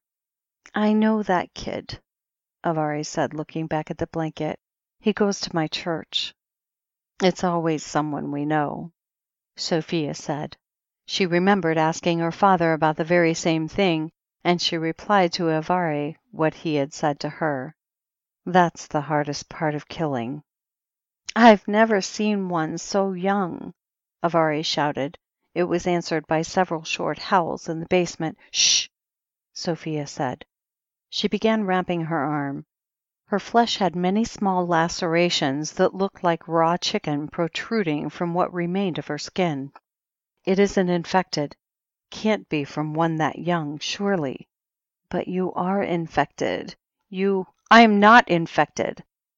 "I know that kid," Avari said, looking back at the blanket. "He goes to my church." "It's always someone we know," Sophia said. She remembered asking her father about the very same thing, and she replied to Avari what he had said to her. "That's the hardest part of killing." "I've never seen one so young," Avari shouted. It was answered by several short howls in the basement. "Shh," Sophia said. She began wrapping her arm. Her flesh had many small lacerations that looked like raw chicken protruding from what remained of her skin. "It isn't infected. Can't be from one that young, surely." "But you are infected. You—" "I'm not infected,"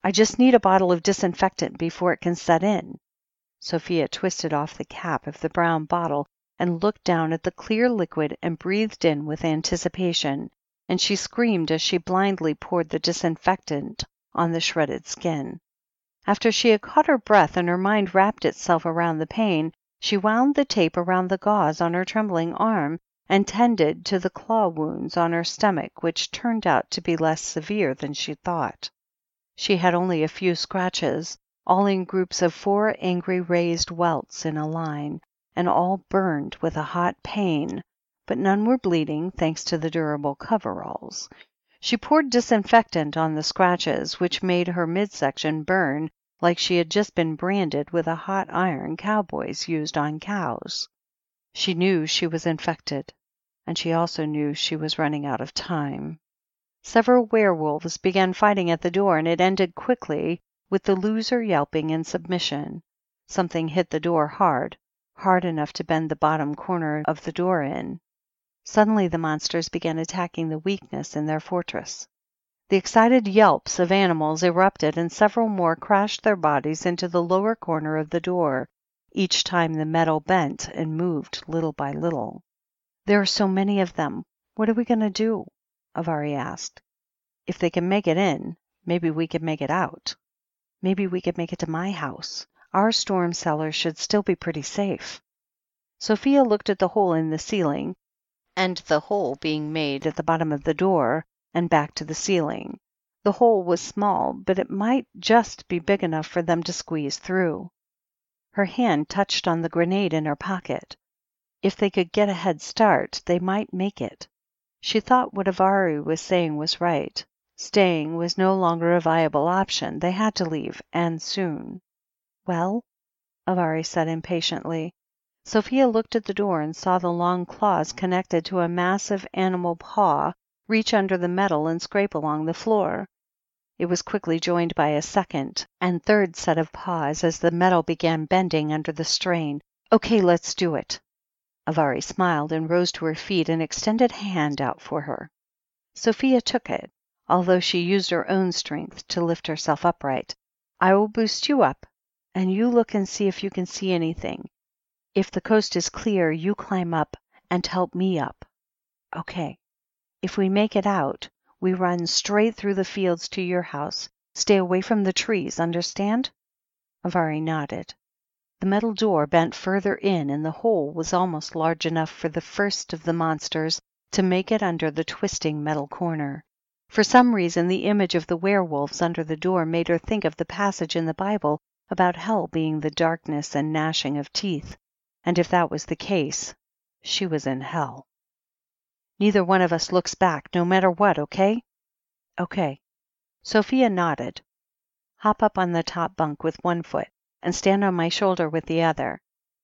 I just need a bottle of disinfectant before it can set in. Sophia twisted off the cap of the brown bottle and looked down at the clear liquid and breathed in with anticipation, and she screamed as she blindly poured the disinfectant on the shredded skin. After she had caught her breath and her mind wrapped itself around the pain, she wound the tape around the gauze on her trembling arm and tended to the claw wounds on her stomach, which turned out to be less severe than she thought. She had only a few scratches, all in groups of four angry raised welts in a line, and all burned with a hot pain, but none were bleeding thanks to the durable coveralls. She poured disinfectant on the scratches, which made her midsection burn like she had just been branded with a hot iron cowboys used on cows. She knew she was infected, and she also knew she was running out of time. Several werewolves began fighting at the door, and it ended quickly with the loser yelping in submission. Something hit the door hard, hard enough to bend the bottom corner of the door in. Suddenly the monsters began attacking the weakness in their fortress. The excited yelps of animals erupted, and several more crashed their bodies into the lower corner of the door, each time the metal bent and moved little by little. There are so many of them. What are we going to do? Avari asked. If they can make it in, maybe we can make it out. Maybe we could make it to my house. Our storm cellar should still be pretty safe. Sophia looked at the hole in the ceiling, and the hole being made at the bottom of the door and back to the ceiling. The hole was small, but it might just be big enough for them to squeeze through. Her hand touched on the grenade in her pocket. If they could get a head start, they might make it. She thought what Avari was saying was right. Staying was no longer a viable option. They had to leave, and soon. Well? Avari said impatiently. Sophia looked at the door and saw the long claws connected to a massive animal paw reach under the metal and scrape along the floor. It was quickly joined by a second and third set of paws as the metal began bending under the strain. Okay, let's do it. Avari smiled and rose to her feet and extended a hand out for her. Sophia took it, although she used her own strength to lift herself upright. I will boost you up, and you look and see if you can see anything. If the coast is clear, you climb up and help me up. Okay. If we make it out, we run straight through the fields to your house. Stay away from the trees, understand? Avari nodded. The metal door bent further in, and the hole was almost large enough for the first of the monsters to make it under the twisting metal corner. For some reason, the image of the werewolves under the door made her think of the passage in the Bible about hell being the darkness and gnashing of teeth. And if that was the case, she was in hell. Neither one of us looks back, no matter what, okay? Okay. Sophia nodded. Hop up on the top bunk with one foot and stand on my shoulder with the other.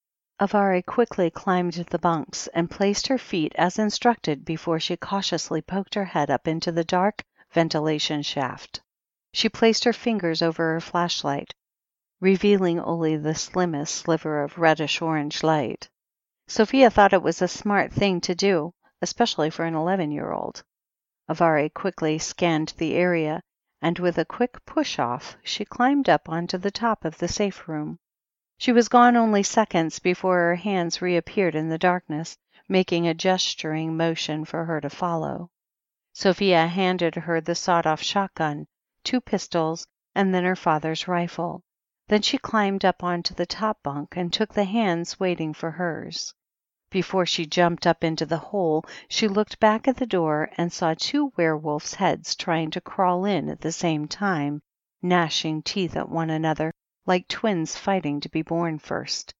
Avari quickly climbed the bunks and placed her feet as instructed before she cautiously poked her head up into the dark ventilation shaft. She placed her fingers over her flashlight, revealing only the slimmest sliver of reddish-orange light. Sophia thought it was a smart thing to do, especially for an eleven-year-old. Avari quickly scanned the area, and with a quick push-off, she climbed up onto the top of the safe room. She was gone only seconds before her hands reappeared in the darkness, making a gesturing motion for her to follow. Sophia handed her the sawed-off shotgun, two pistols, and then her father's rifle. Then she climbed up onto the top bunk and took the hands waiting for hers. Before she jumped up into the hole, she looked back at the door and saw two werewolves' heads trying to crawl in at the same time, gnashing teeth at one another like twins fighting to be born first.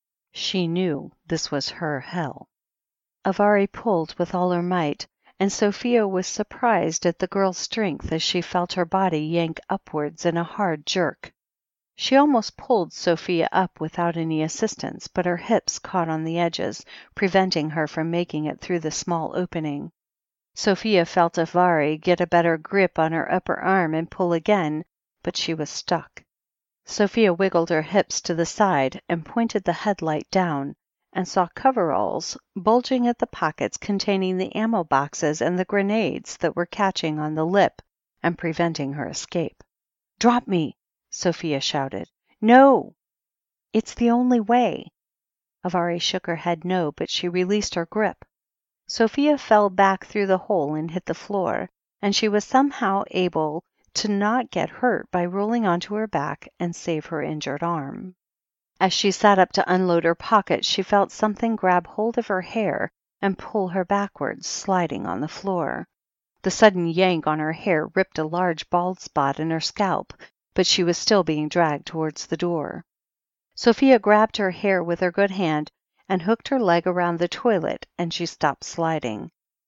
She knew this was her hell. Avari pulled with all her might, and Sophia was surprised at the girl's strength as she felt her body yank upwards in a hard jerk. She almost pulled Sophia up without any assistance, but her hips caught on the edges, preventing her from making it through the small opening. Sophia felt Avari get a better grip on her upper arm and pull again, but she was stuck. Sophia wiggled her hips to the side and pointed the headlight down, and saw coveralls bulging at the pockets containing the ammo boxes and the grenades that were catching on the lip and preventing her escape. Drop me, Sophia shouted. No, it's the only way. Avari shook her head no, but she released her grip. Sophia fell back through the hole and hit the floor, and she was somehow able to not get hurt by rolling onto her back and save her injured arm. As she sat up to unload her pocket, she felt something grab hold of her hair and pull her backwards, sliding on the floor. The sudden yank on her hair ripped a large bald spot in her scalp, but she was still being dragged towards the door. Sophia grabbed her hair with her good hand and hooked her leg around the toilet, and she stopped sliding.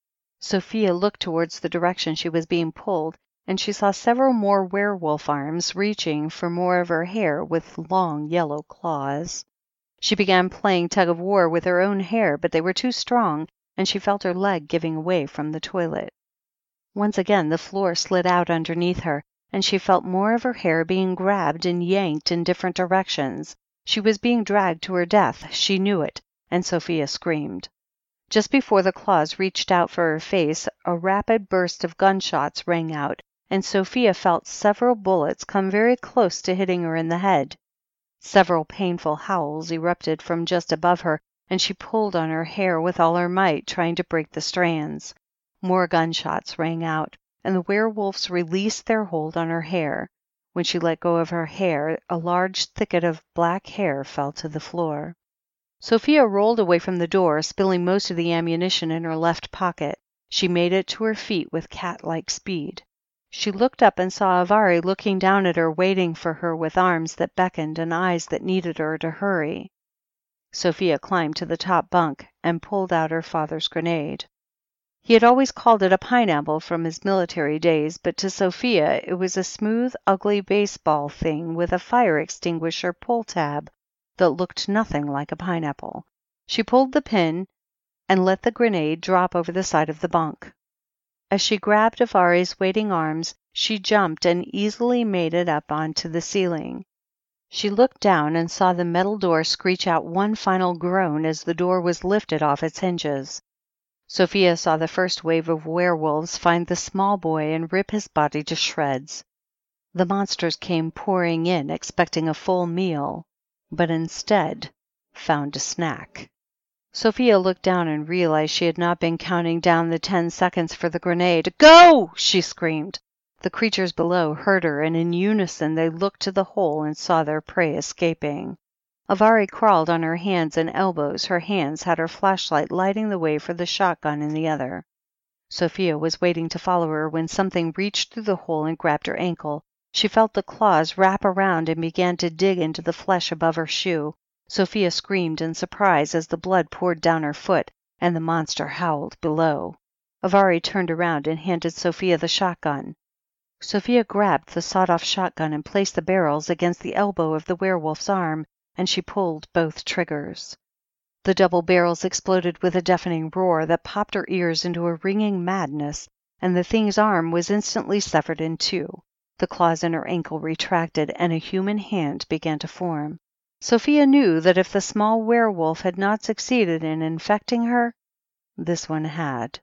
Sophia looked towards the direction she was being pulled, and she saw several more werewolf arms reaching for more of her hair with long yellow claws. She began playing tug of war with her own hair, but they were too strong, and she felt her leg giving away from the toilet. Once again the floor slid out underneath her, and she felt more of her hair being grabbed and yanked in different directions. She was being dragged to her death, she knew it, and Sophia screamed. Just before the claws reached out for her face, a rapid burst of gunshots rang out, and Sophia felt several bullets come very close to hitting her in the head. Several painful howls erupted from just above her, and she pulled on her hair with all her might, trying to break the strands. More gunshots rang out, and the werewolves released their hold on her hair. When she let go of her hair, a large thicket of black hair fell to the floor. Sophia rolled away from the door, spilling most of the ammunition in her left pocket. She made it to her feet with cat-like speed. She looked up and saw Avari looking down at her, waiting for her with arms that beckoned and eyes that needed her to hurry. Sophia climbed to the top bunk and pulled out her father's grenade. He had always called it a pineapple from his military days, but to Sophia it was a smooth, ugly baseball thing with a fire extinguisher pull tab that looked nothing like a pineapple. She pulled the pin and let the grenade drop over the side of the bunk. As she grabbed Avari's waiting arms, she jumped and easily made it up onto the ceiling. She looked down and saw the metal door screech out one final groan as the door was lifted off its hinges. Sophia saw the first wave of werewolves find the small boy and rip his body to shreds. The monsters came pouring in, expecting a full meal, but instead found a snack. Sophia looked down and realized she had not been counting down the ten seconds for the grenade. "Go!" she screamed. The creatures below heard her, and in unison they looked to the hole and saw their prey escaping. Avari crawled on her hands and elbows. Her hands had her flashlight lighting the way for the shotgun in the other. Sophia was waiting to follow her when something reached through the hole and grabbed her ankle. She felt the claws wrap around and began to dig into the flesh above her shoe. Sophia screamed in surprise as the blood poured down her foot, and the monster howled below. Avari turned around and handed Sophia the shotgun. Sophia grabbed the sawed-off shotgun and placed the barrels against the elbow of the werewolf's arm, and she pulled both triggers. The double barrels exploded with a deafening roar that popped her ears into a ringing madness, and the thing's arm was instantly severed in two. The claws in her ankle retracted, and a human hand began to form. Sophia knew that if the small werewolf had not succeeded in infecting her, this one had.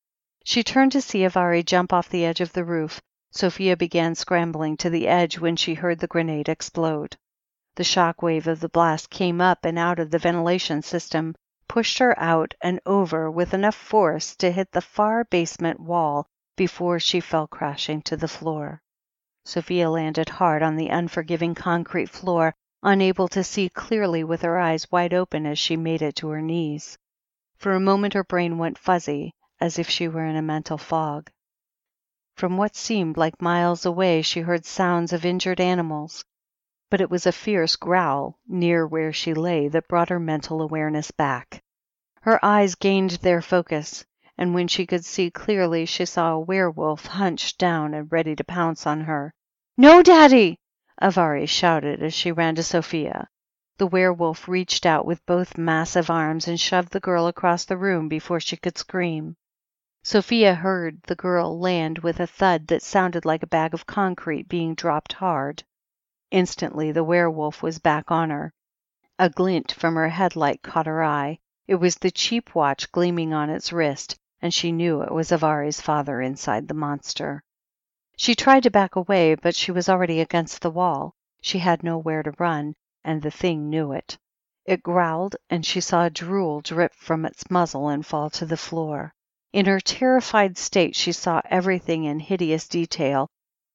She turned to see Avari jump off the edge of the roof. Sophia began scrambling to the edge when she heard the grenade explode. The shock wave of the blast came up and out of the ventilation system, pushed her out and over with enough force to hit the far basement wall before she fell crashing to the floor. Sophia landed hard on the unforgiving concrete floor, unable to see clearly with her eyes wide open as she made it to her knees. For a moment her brain went fuzzy, as if she were in a mental fog. From what seemed like miles away she heard sounds of injured animals, but it was a fierce growl near where she lay that brought her mental awareness back. Her eyes gained their focus, and when she could see clearly she saw a werewolf hunched down and ready to pounce on her. "No, Daddy!" Avari shouted as she ran to Sophia. The werewolf reached out with both massive arms and shoved the girl across the room before she could scream. Sophia heard the girl land with a thud that sounded like a bag of concrete being dropped hard. Instantly the werewolf was back on her. A glint from her headlight caught her eye. It was the cheap watch gleaming on its wrist, and she knew it was Avari's father inside the monster. She tried to back away, but she was already against the wall. She had nowhere to run, and the thing knew it. It growled, and she saw drool drip from its muzzle and fall to the floor. In her terrified state, she saw everything in hideous detail,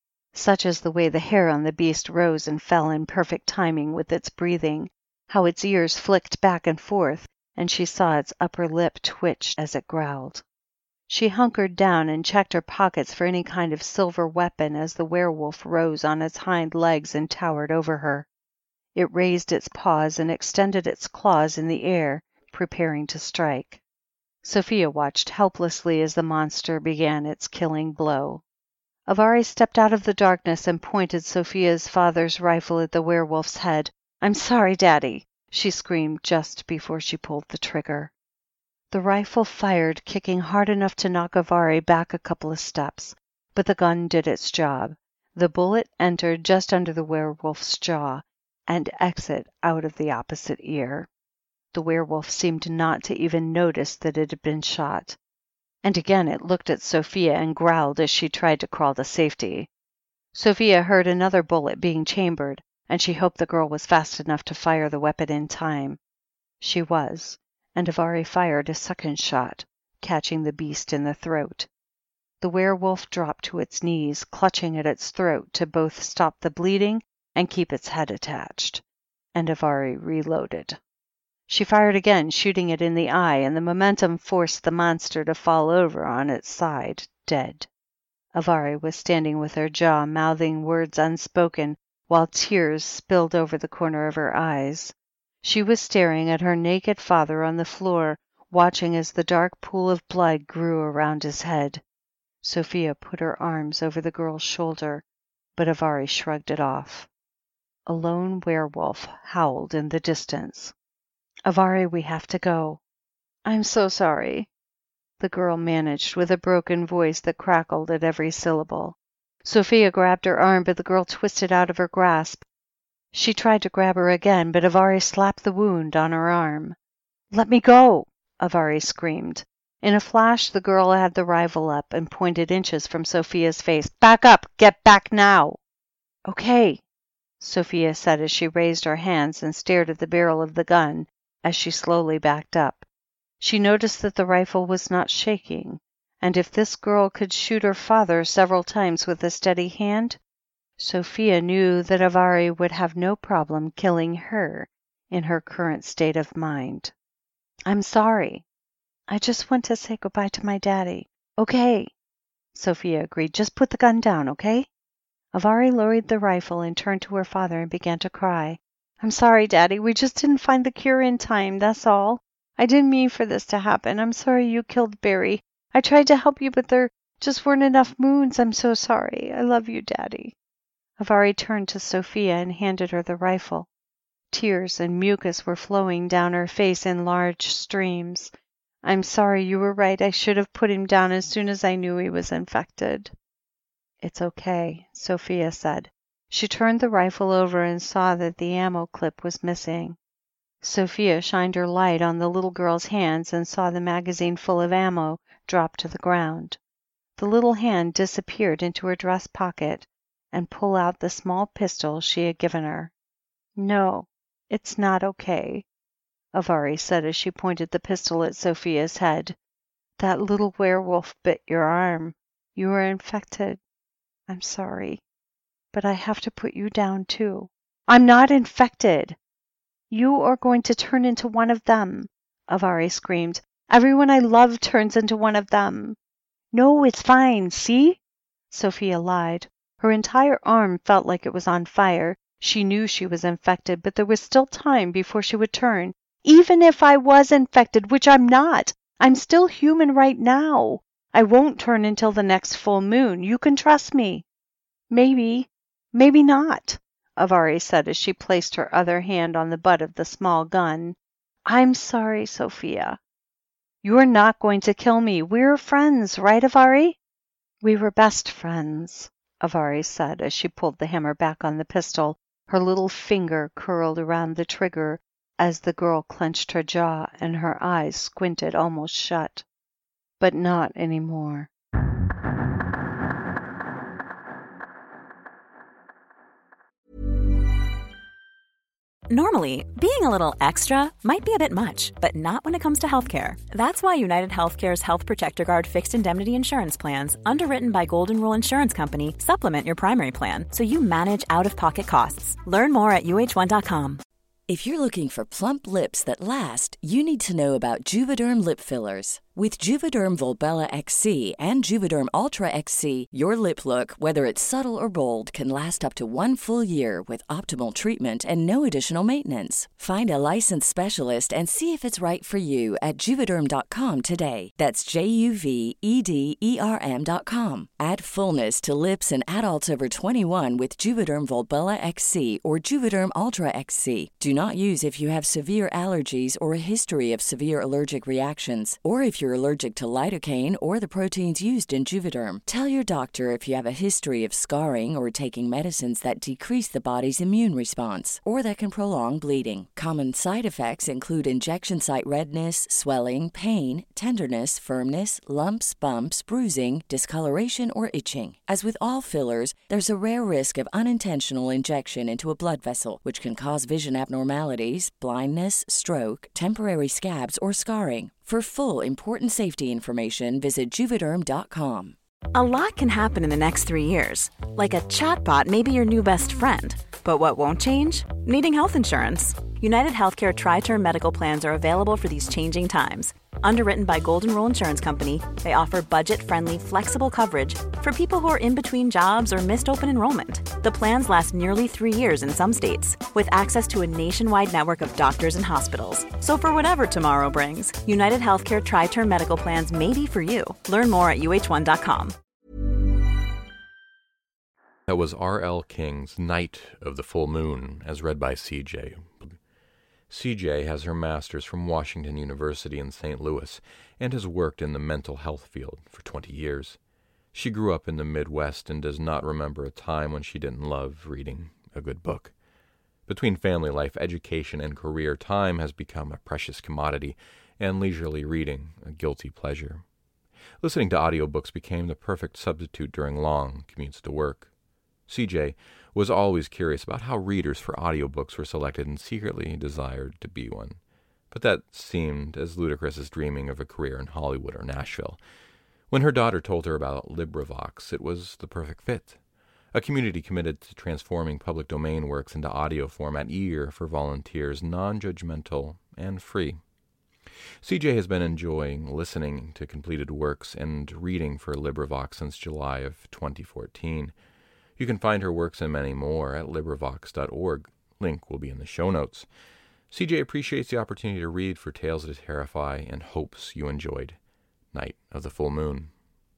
such as the way the hair on the beast rose and fell in perfect timing with its breathing, how its ears flicked back and forth, and she saw its upper lip twitch as it growled. She hunkered down and checked her pockets for any kind of silver weapon as the werewolf rose on its hind legs and towered over her. It raised its paws and extended its claws in the air, preparing to strike. Sophia watched helplessly as the monster began its killing blow. Avari stepped out of the darkness and pointed Sophia's father's rifle at the werewolf's head. "I'm sorry, Daddy," she screamed just before she pulled the trigger. The rifle fired, kicking hard enough to knock Avari back a couple of steps, but the gun did its job. The bullet entered just under the werewolf's jaw and exited out of the opposite ear. The werewolf seemed not to even notice that it had been shot. And again it looked at Sophia and growled as she tried to crawl to safety. Sophia heard another bullet being chambered, and she hoped the girl was fast enough to fire the weapon in time. She was, and Avari fired a second shot, catching the beast in the throat. The werewolf dropped to its knees, clutching at its throat to both stop the bleeding and keep its head attached, and Avari reloaded. She fired again, shooting it in the eye, and the momentum forced the monster to fall over on its side, dead. Avari was standing with her jaw mouthing words unspoken, while tears spilled over the corner of her eyes. She was staring at her naked father on the floor, watching as the dark pool of blood grew around his head. Sophia put her arms over the girl's shoulder, but Avari shrugged it off. A lone werewolf howled in the distance. "Avari, we have to go." "I'm so sorry," the girl managed with a broken voice that crackled at every syllable. Sophia grabbed her arm, but the girl twisted out of her grasp. She tried to grab her again, but Avari slapped the wound on her arm. "Let me go!" Avari screamed. In a flash, the girl had the rifle up and pointed inches from Sophia's face. "Back up! Get back now!" "Okay," Sophia said as she raised her hands and stared at the barrel of the gun as she slowly backed up. She noticed that the rifle was not shaking, and if this girl could shoot her father several times with a steady hand, Sophia knew that Avari would have no problem killing her in her current state of mind. "I'm sorry. I just want to say goodbye to my daddy." "Okay," Sophia agreed. "Just put the gun down, okay?" Avari lowered the rifle and turned to her father and began to cry. "I'm sorry, Daddy. We just didn't find the cure in time, that's all. I didn't mean for this to happen. I'm sorry you killed Barry. I tried to help you, but there just weren't enough moons. I'm so sorry. I love you, Daddy." Avari turned to Sophia and handed her the rifle. Tears and mucus were flowing down her face in large streams. "I'm sorry, you were right. I should have put him down as soon as I knew he was infected." "It's okay," Sophia said. She turned the rifle over and saw that the ammo clip was missing. Sophia shined her light on the little girl's hands and saw the magazine full of ammo drop to the ground. The little hand disappeared into her dress pocket and pull out the small pistol she had given her. "No, it's not okay," Avari said as she pointed the pistol at Sophia's head. "That little werewolf bit your arm. You were infected. I'm sorry, but I have to put you down too." "I'm not infected." "You are going to turn into one of them," Avari screamed. "Everyone I love turns into one of them." "No, it's fine, see?" Sophia lied. Her entire arm felt like it was on fire. She knew she was infected, but there was still time before she would turn. "Even if I was infected, which I'm not, I'm still human right now. I won't turn until the next full moon. You can trust me." "Maybe, maybe not," Avari said as she placed her other hand on the butt of the small gun. "I'm sorry, Sophia." "You're not going to kill me. We're friends, right, Avari?" "We were best friends," Avari said as she pulled the hammer back on the pistol. Her little finger curled around the trigger as the girl clenched her jaw and her eyes squinted almost shut. But not anymore.
Normally, being a little extra might be a bit much, but not when it comes to healthcare. That's why United Healthcare's Health Protector Guard fixed indemnity insurance plans, underwritten by Golden Rule Insurance Company, supplement your primary plan so you manage out-of-pocket costs. Learn more at U H one dot com.
If you're looking for plump lips that last, you need to know about Juvederm lip fillers. With Juvederm Volbella X C and Juvederm Ultra X C, your lip look, whether it's subtle or bold, can last up to one full year with optimal treatment and no additional maintenance. Find a licensed specialist and see if it's right for you at Juvederm dot com today. That's J U V E D E R M dot com. Add fullness to lips in adults over twenty-one with Juvederm Volbella X C or Juvederm Ultra X C. Do not use if you have severe allergies or a history of severe allergic reactions, or if you're allergic to lidocaine or the proteins used in Juvederm. Tell your doctor if you have a history of scarring or taking medicines that decrease the body's immune response or that can prolong bleeding. Common side effects include injection site redness, swelling, pain, tenderness, firmness, lumps, bumps, bruising, discoloration, or itching. As with all fillers, there's a rare risk of unintentional injection into a blood vessel, which can cause vision abnormalities, blindness, stroke, temporary scabs, or scarring. For full, important safety information, visit Juvederm dot com.
A lot can happen in the next three years. Like a chatbot may be your new best friend. But what won't change? Needing health insurance. United Healthcare Tri-Term Medical Plans are available for these changing times. Underwritten by Golden Rule Insurance Company, they offer budget-friendly, flexible coverage for people who are in between jobs or missed open enrollment. The plans last nearly three years in some states, with access to a nationwide network of doctors and hospitals. So for whatever tomorrow brings, United Healthcare Tri-Term Medical Plans may be for you. Learn more at U H one dot com.
That was R L King's Night of the Full Moon, as read by C J. C J has her master's from Washington University in Saint Louis and has worked in the mental health field for twenty years. She grew up in the Midwest and does not remember a time when she didn't love reading a good book. Between family life, education, and career, time has become a precious commodity, and leisurely reading a guilty pleasure. Listening to audiobooks became the perfect substitute during long commutes to work. C J was always curious about how readers for audiobooks were selected and secretly desired to be one. But that seemed as ludicrous as dreaming of a career in Hollywood or Nashville. When her daughter told her about LibriVox, it was the perfect fit. A community committed to transforming public domain works into audio format, eager for volunteers, non-judgmental, and free. C J has been enjoying listening to completed works and reading for LibriVox since July of twenty fourteen. You can find her works and many more at LibriVox dot org. Link will be in the show notes. C J appreciates the opportunity to read for Tales to Terrify and hopes you enjoyed Night of the Full Moon.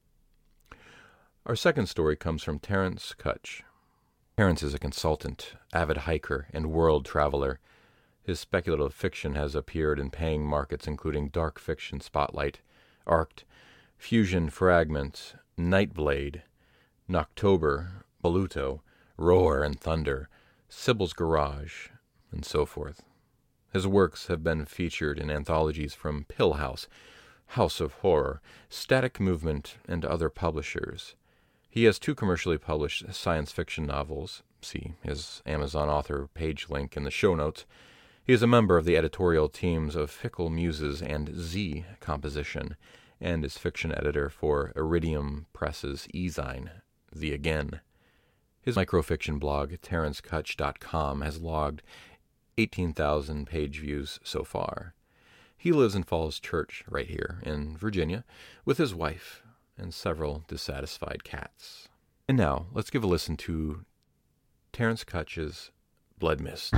Our second story comes from Terence Kutch. Terence is a consultant, avid hiker, and world traveler. His speculative fiction has appeared in paying markets including Dark Fiction Spotlight, Arced, Fusion Fragment, Nightblade, Noctober, Baluto, Roar and Thunder, Sybil's Garage, and so forth. His works have been featured in anthologies from Pill House, House of Horror, Static Movement, and other publishers. He has two commercially published science fiction novels. See his Amazon author page link in the show notes. He is a member of the editorial teams of Fickle Muses and Z Composition, and is fiction editor for Iridium Press's e-zine, The Again. His microfiction blog, terence kutch dot com, has logged eighteen thousand page views so far. He lives in Falls Church, right here in Virginia, with his wife and several dissatisfied cats. And now, let's give a listen to Terence Kutch's Blood Mist.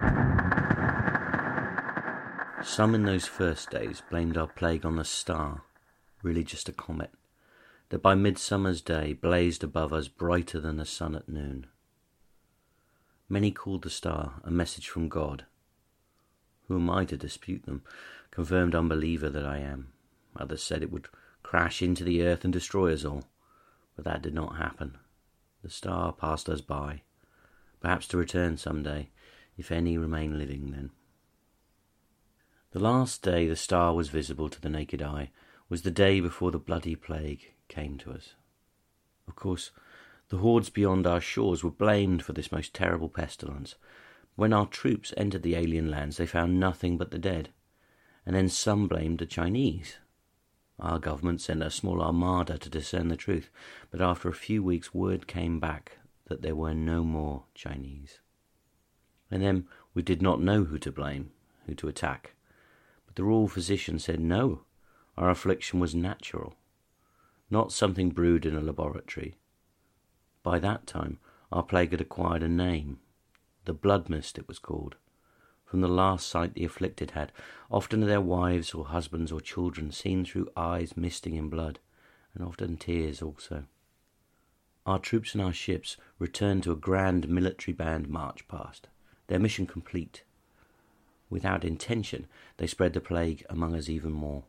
Some in those first days blamed our plague on the star, really just a comet, that by midsummer's day blazed above us brighter than the sun at noon. Many called the star a message from God. Who am I to dispute them, confirmed unbeliever that I am? Others said it would crash into the earth and destroy us all, but that did not happen. The star passed us by, perhaps to return some day, if any remain living then. The last day the star was visible to the naked eye was the day before the bloody plague came to us. Of course, the hordes beyond our shores were blamed for this most terrible pestilence, When our troops entered the alien lands, they found nothing but the dead, and then some blamed the Chinese. Our government sent a small armada to discern the truth, but after a few weeks word came back that there were no more Chinese. And then we did not know who to blame, who to attack, but the royal physician said no, our affliction was natural, not something brewed in a laboratory. By that time our plague had acquired a name. The blood mist it was called, from the last sight the afflicted had, often of their wives or husbands or children, seen through eyes misting in blood, and often tears also. Our troops and our ships returned to a grand military band march past, their mission complete. Without intention, they spread the plague among us even more.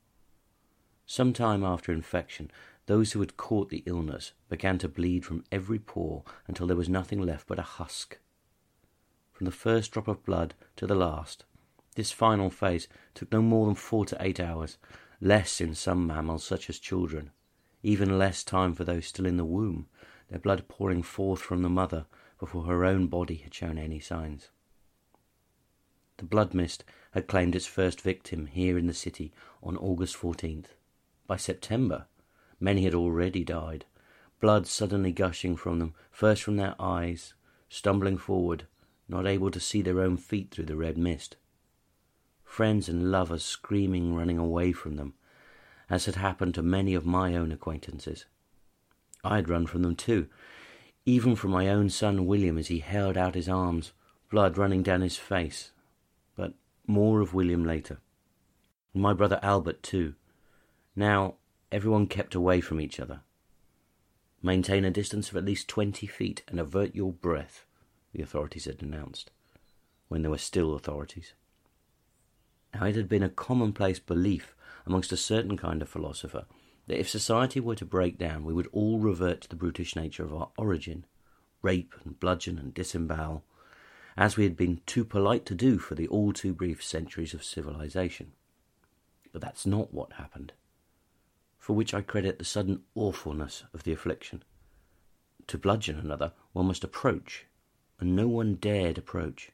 Some time after infection, those who had caught the illness began to bleed from every pore until there was nothing left but a husk. From the first drop of blood to the last, this final phase took no more than four to eight hours, less in some mammals such as children, even less time for those still in the womb, their blood pouring forth from the mother before her own body had shown any signs. The blood mist had claimed its first victim here in the city on August fourteenth. By September, many had already died, blood suddenly gushing from them, first from their eyes, stumbling forward, not able to see their own feet through the red mist. Friends and lovers screaming, running away from them, as had happened to many of my own acquaintances. I had run from them too, even from my own son William as he held out his arms, blood running down his face. But more of William later. And my brother Albert too. Now everyone kept away from each other. Maintain a distance of at least twenty feet and avert your breath, the authorities had announced, when there were still authorities. Now it had been a commonplace belief amongst a certain kind of philosopher that if society were to break down, we would all revert to the brutish nature of our origin, rape and bludgeon and disembowel, as we had been too polite to do for the all too brief centuries of civilization. But that's not what happened, for which I credit the sudden awfulness of the affliction. To bludgeon another, one must approach, and no one dared approach.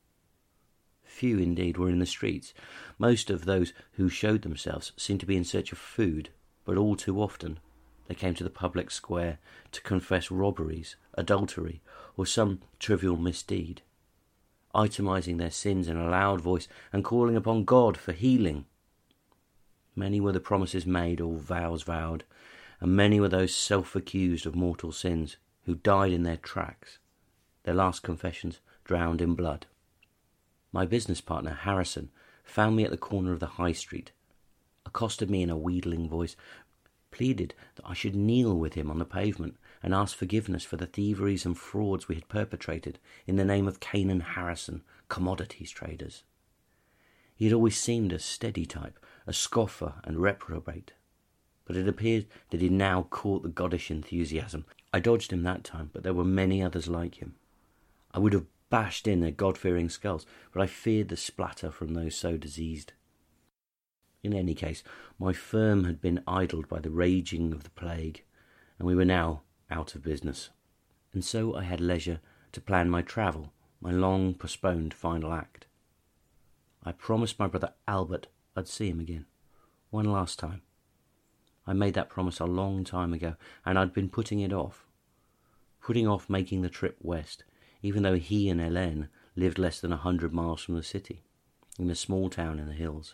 Few, indeed, were in the streets. Most of those who showed themselves seemed to be in search of food, but all too often they came to the public square to confess robberies, adultery, or some trivial misdeed, itemizing their sins in a loud voice and calling upon God for healing. Many were the promises made or vows vowed, and many were those self-accused of mortal sins who died in their tracks, their last confessions drowned in blood. My business partner, Harrison, found me at the corner of the High Street, accosted me in a wheedling voice, pleaded that I should kneel with him on the pavement and ask forgiveness for the thieveries and frauds we had perpetrated in the name of Canaan Harrison, commodities traders. He had always seemed a steady type, a scoffer and reprobate, but it appeared that he now caught the goddish enthusiasm. I dodged him that time, but there were many others like him. I would have bashed in their God-fearing skulls, but I feared the splatter from those so diseased. In any case, my firm had been idled by the raging of the plague, and we were now out of business, and so I had leisure to plan my travel, my long-postponed final act. I promised my brother Albert I'd see him again, one last time. I made that promise a long time ago, and I'd been putting it off, putting off making the trip west, even though he and Hélène lived less than a hundred miles from the city, in a small town in the hills.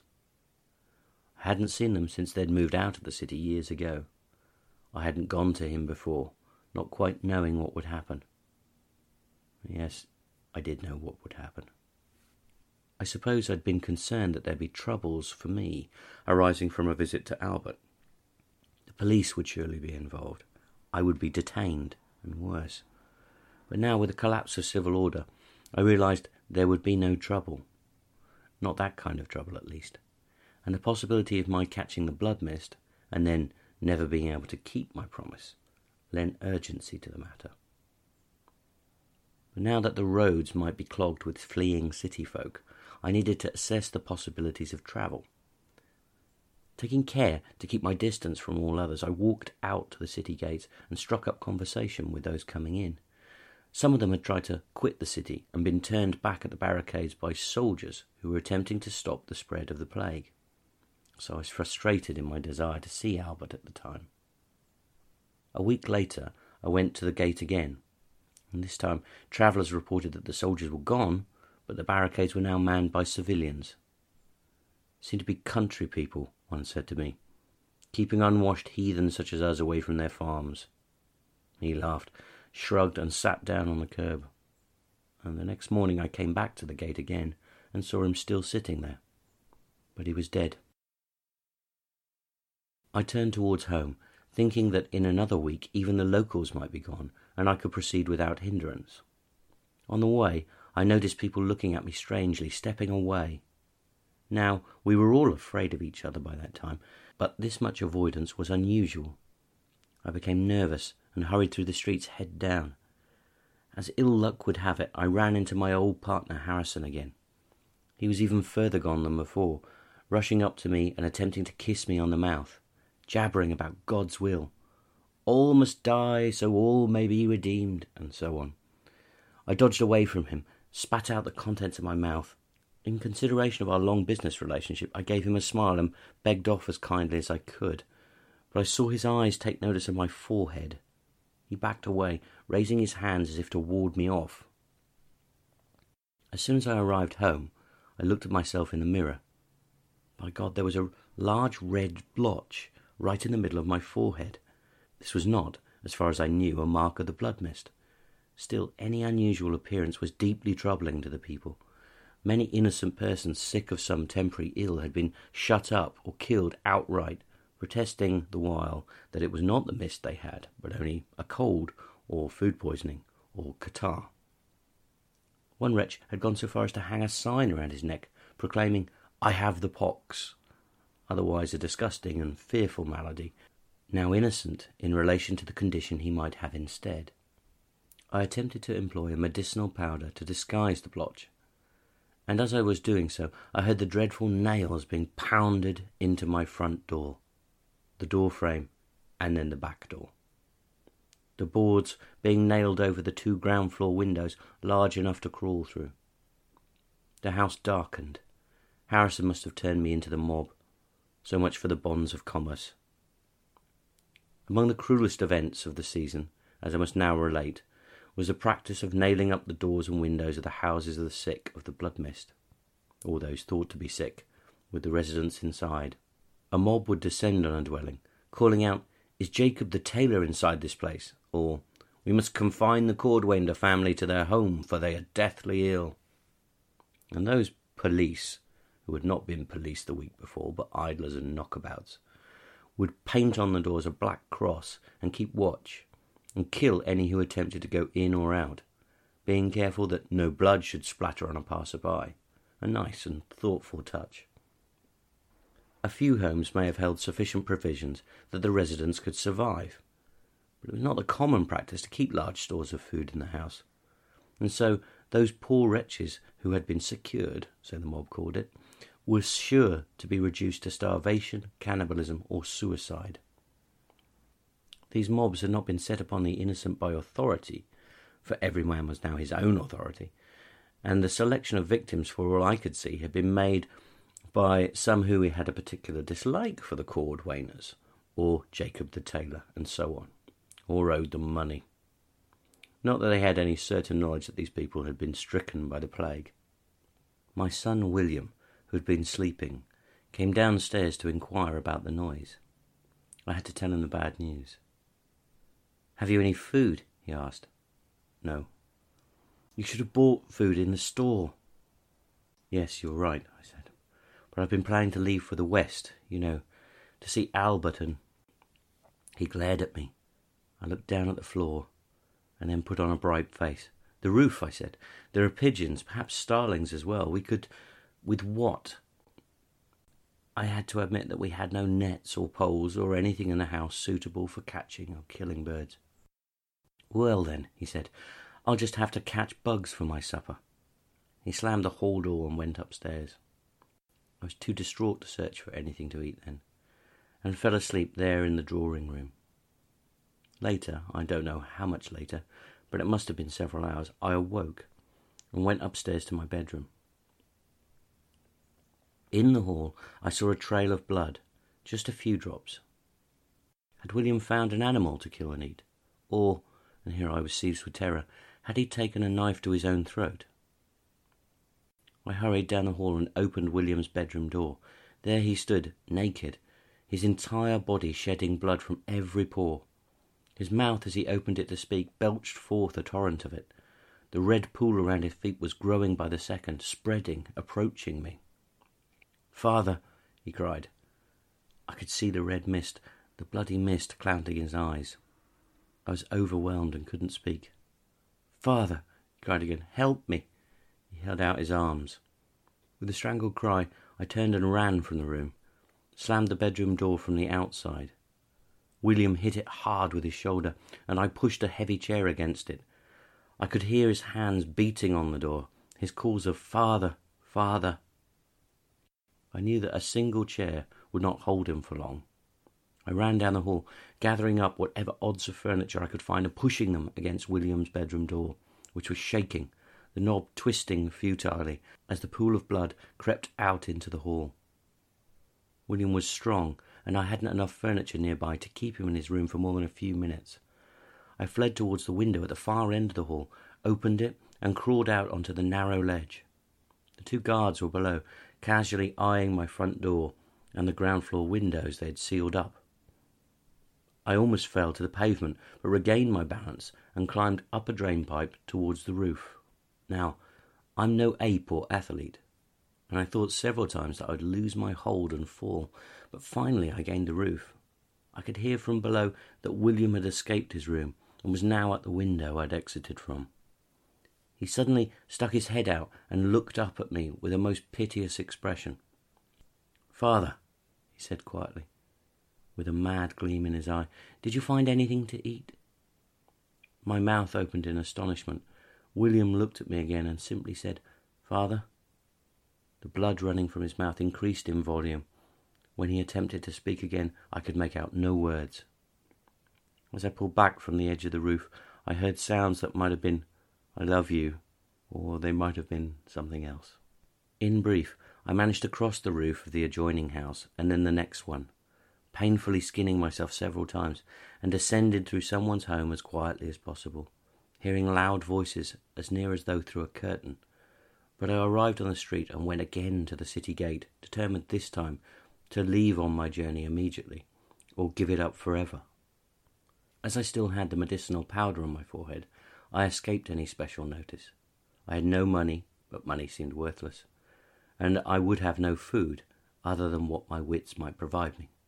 I hadn't seen them since they'd moved out of the city years ago. I hadn't gone to him before, not quite knowing what would happen. Yes, I did know what would happen. I suppose I'd been concerned that there'd be troubles for me arising from a visit to Albert. The police would surely be involved. I would be detained, and worse. But now, with the collapse of civil order, I realized there would be no trouble. Not that kind of trouble, at least. And the possibility of my catching the blood mist, and then never being able to keep my promise, lent urgency to the matter. But now that the roads might be clogged with fleeing city folk, I needed to assess the possibilities of travel. Taking care to keep my distance from all others, I walked out to the city gates and struck up conversation with those coming in. Some of them had tried to quit the city and been turned back at the barricades by soldiers who were attempting to stop the spread of the plague. So I was frustrated in my desire to see Albert at the time. A week later, I went to the gate again, and this time travellers reported that the soldiers were gone, but the barricades were now manned by civilians. Seemed to be country people, one said to me, keeping unwashed heathens such as us away from their farms. He laughed, shrugged, and sat down on the curb. And the next morning I came back to the gate again and saw him still sitting there. But he was dead. I turned towards home, thinking that in another week even the locals might be gone, and I could proceed without hindrance. On the way, I noticed people looking at me strangely, stepping away. Now, we were all afraid of each other by that time, but this much avoidance was unusual. I became nervous and hurried through the streets head down. As ill luck would have it, I ran into my old partner Harrison again. He was even further gone than before, rushing up to me and attempting to kiss me on the mouth, jabbering about God's will. All must die so all may be redeemed, and so on. I dodged away from him, spat out the contents of my mouth. In consideration of our long business relationship, I gave him a smile and begged off as kindly as I could, but I saw his eyes take notice of my forehead. He backed away, raising his hands as if to ward me off. As soon as I arrived home, I looked at myself in the mirror. By God, there was a large red blotch right in the middle of my forehead. This was not, as far as I knew, a mark of the blood mist. Still, any unusual appearance was deeply troubling to the people. Many innocent persons sick of some temporary ill had been shut up or killed outright, protesting the while that it was not the mist they had, but only a cold or food poisoning or catarrh. One wretch had gone so far as to hang a sign around his neck, proclaiming, "I have the pox," otherwise a disgusting and fearful malady, now innocent in relation to the condition he might have instead. I attempted to employ a medicinal powder to disguise the blotch, and as I was doing so, I heard the dreadful nails being pounded into my front door, the door frame, and then the back door. The boards being nailed over the two ground floor windows large enough to crawl through. The house darkened. Harrison must have turned me into the mob. So much for the bonds of commerce. Among the cruellest events of the season, as I must now relate, was the practice of nailing up the doors and windows of the houses of the sick of the blood mist, or those thought to be sick, with the residents inside. A mob would descend on a dwelling, calling out, "Is Jacob the tailor inside this place?" or "We must confine the Cordwainer family to their home, for they are deathly ill." And those police, who had not been police the week before, but idlers and knockabouts, would paint on the doors a black cross and keep watch, and kill any who attempted to go in or out, being careful that no blood should splatter on a passer-by, a nice and thoughtful touch. A few homes may have held sufficient provisions that the residents could survive, but it was not the common practice to keep large stores of food in the house, and so those poor wretches who had been secured, so the mob called it, were sure to be reduced to starvation, cannibalism, or suicide. These mobs had not been set upon the innocent by authority, for every man was now his own authority, and the selection of victims, for all I could see, had been made by some who had a particular dislike for the Cordwainers, or Jacob the tailor, and so on, or owed them money. Not that they had any certain knowledge that these people had been stricken by the plague. My son William, who had been sleeping, came downstairs to inquire about the noise. I had to tell him the bad news. "Have you any food?" he asked. "No." "You should have bought food in the store." "Yes, you're right," I said. "But I've been planning to leave for the West, you know, to see Albert and—" He glared at me. I looked down at the floor, and then put on a bright face. "The roof," I said. "There are pigeons, perhaps starlings as well. We could—" "With what?" I had to admit that we had no nets or poles or anything in the house suitable for catching or killing birds. "Well then," he said, "I'll just have to catch bugs for my supper." He slammed the hall door and went upstairs. I was too distraught to search for anything to eat then, and fell asleep there in the drawing-room. Later, I don't know how much later, but it must have been several hours, I awoke and went upstairs to my bedroom. In the hall, I saw a trail of blood, just a few drops. Had William found an animal to kill and eat? Or, and here I was seized with terror, had he taken a knife to his own throat? I hurried down the hall and opened William's bedroom door. There he stood, naked, his entire body shedding blood from every pore. His mouth, as he opened it to speak, belched forth a torrent of it. The red pool around his feet was growing by the second, spreading, approaching me. "Father," he cried. I could see the red mist, the bloody mist clouding his eyes. I was overwhelmed and couldn't speak. "Father," he cried again, "help me." He held out his arms. With a strangled cry, I turned and ran from the room, slammed the bedroom door from the outside. William hit it hard with his shoulder, and I pushed a heavy chair against it. I could hear his hands beating on the door, his calls of "Father, Father." I knew that a single chair would not hold him for long. I ran down the hall, gathering up whatever odds of furniture I could find and pushing them against William's bedroom door, which was shaking, the knob twisting futilely as the pool of blood crept out into the hall. William was strong, and I hadn't enough furniture nearby to keep him in his room for more than a few minutes. I fled towards the window at the far end of the hall, opened it, and crawled out onto the narrow ledge. The two guards were below, casually eyeing my front door and the ground floor windows they had sealed up. I almost fell to the pavement, but regained my balance and climbed up a drain pipe towards the roof. Now, I'm no ape or athlete, and I thought several times that I would lose my hold and fall, but finally I gained the roof. I could hear from below that William had escaped his room and was now at the window I'd exited from. He suddenly stuck his head out and looked up at me with a most piteous expression. "Father," he said quietly, with a mad gleam in his eye, "did you find anything to eat?" My mouth opened in astonishment. William looked at me again and simply said, "Father." The blood running from his mouth increased in volume. When he attempted to speak again, I could make out no words. As I pulled back from the edge of the roof, I heard sounds that might have been, "I love you," or they might have been something else. In brief, I managed to cross the roof of the adjoining house and then the next one, painfully skinning myself several times, and descended through someone's home as quietly as possible, hearing loud voices as near as though through a curtain. But I arrived on the street and went again to the city gate, determined this time to leave on my journey immediately, or give it up forever. As I still had the medicinal powder on my forehead, I escaped any special notice. I had no money, but money seemed worthless, and I would have no food other than what my wits might provide me.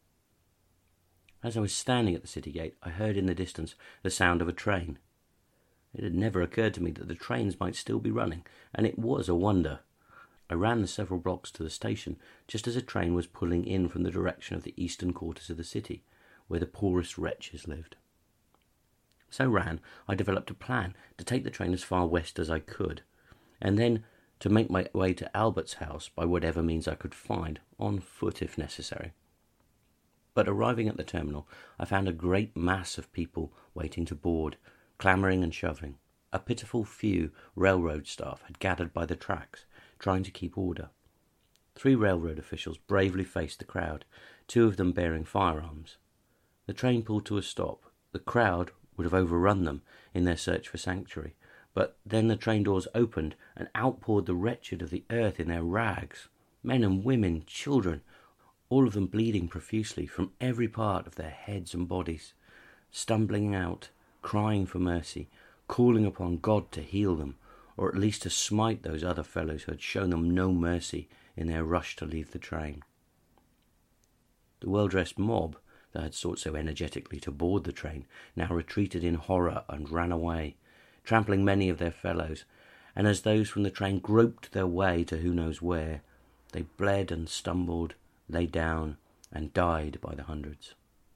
As I was standing at the city gate, I heard in the distance the sound of a train. It had never occurred to me that the trains might still be running, and it was a wonder. I ran the several blocks to the station just as a train was pulling in from the direction of the eastern quarters of the city, where the poorest wretches lived. So ran, I developed a plan to take the train as far west as I could, and then to make my way to Albert's house by whatever means I could find, on foot if necessary. But arriving at the terminal, I found a great mass of people waiting to board, clamouring and shoving. A pitiful few railroad staff had gathered by the tracks, trying to keep order. Three railroad officials bravely faced the crowd, two of them bearing firearms. The train pulled to a stop. The crowd would have overrun them in their search for sanctuary, but then the train doors opened and out poured the wretched of the earth in their rags, men and women, children, all of them bleeding profusely from every part of their heads and bodies, stumbling out, crying for mercy, calling upon God to heal them, or at least to smite those other fellows who had shown them no mercy in their rush to leave the train. The well-dressed mob that had sought so energetically to board the train now retreated in horror and ran away, trampling many of their fellows, and as those from the train groped their way to who knows where, they bled and stumbled, lay down, and died by the hundreds.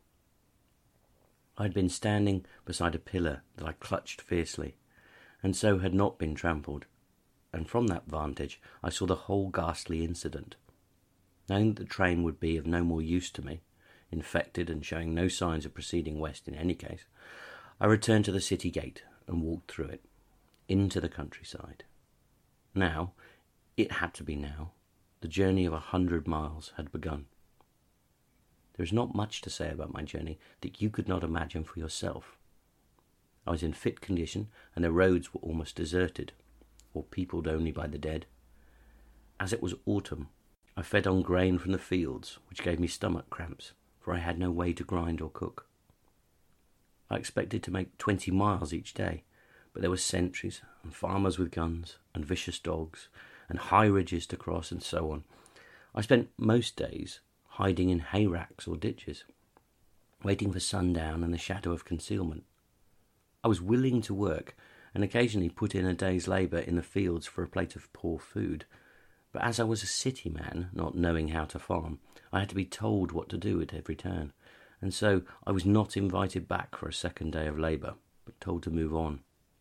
I had been standing beside a pillar that I clutched fiercely, and so had not been trampled, and from that vantage I saw the whole ghastly incident. Knowing that the train would be of no more use to me, infected and showing no signs of proceeding west in any case, I returned to the city gate, and walked through it, into the countryside. Now, it had to be now, the journey of a hundred miles had begun. There is not much to say about my journey that you could not imagine for yourself. I was in fit condition, and the roads were almost deserted, or peopled only by the dead. As it was autumn, I fed on grain from the fields, which gave me stomach cramps, for I had no way to grind or cook. I expected to make twenty miles each day, but there were sentries, and farmers with guns, and vicious dogs, and high ridges to cross, and so on. I spent most days hiding in hay racks or ditches, waiting for sundown and the shadow of concealment. I was willing to work, and occasionally put in a day's labour in the fields for a plate of poor food, but as I was a city man, not knowing how to farm, I had to be told what to do at every turn, and so I was not invited back for a second day of labour, but told to move on.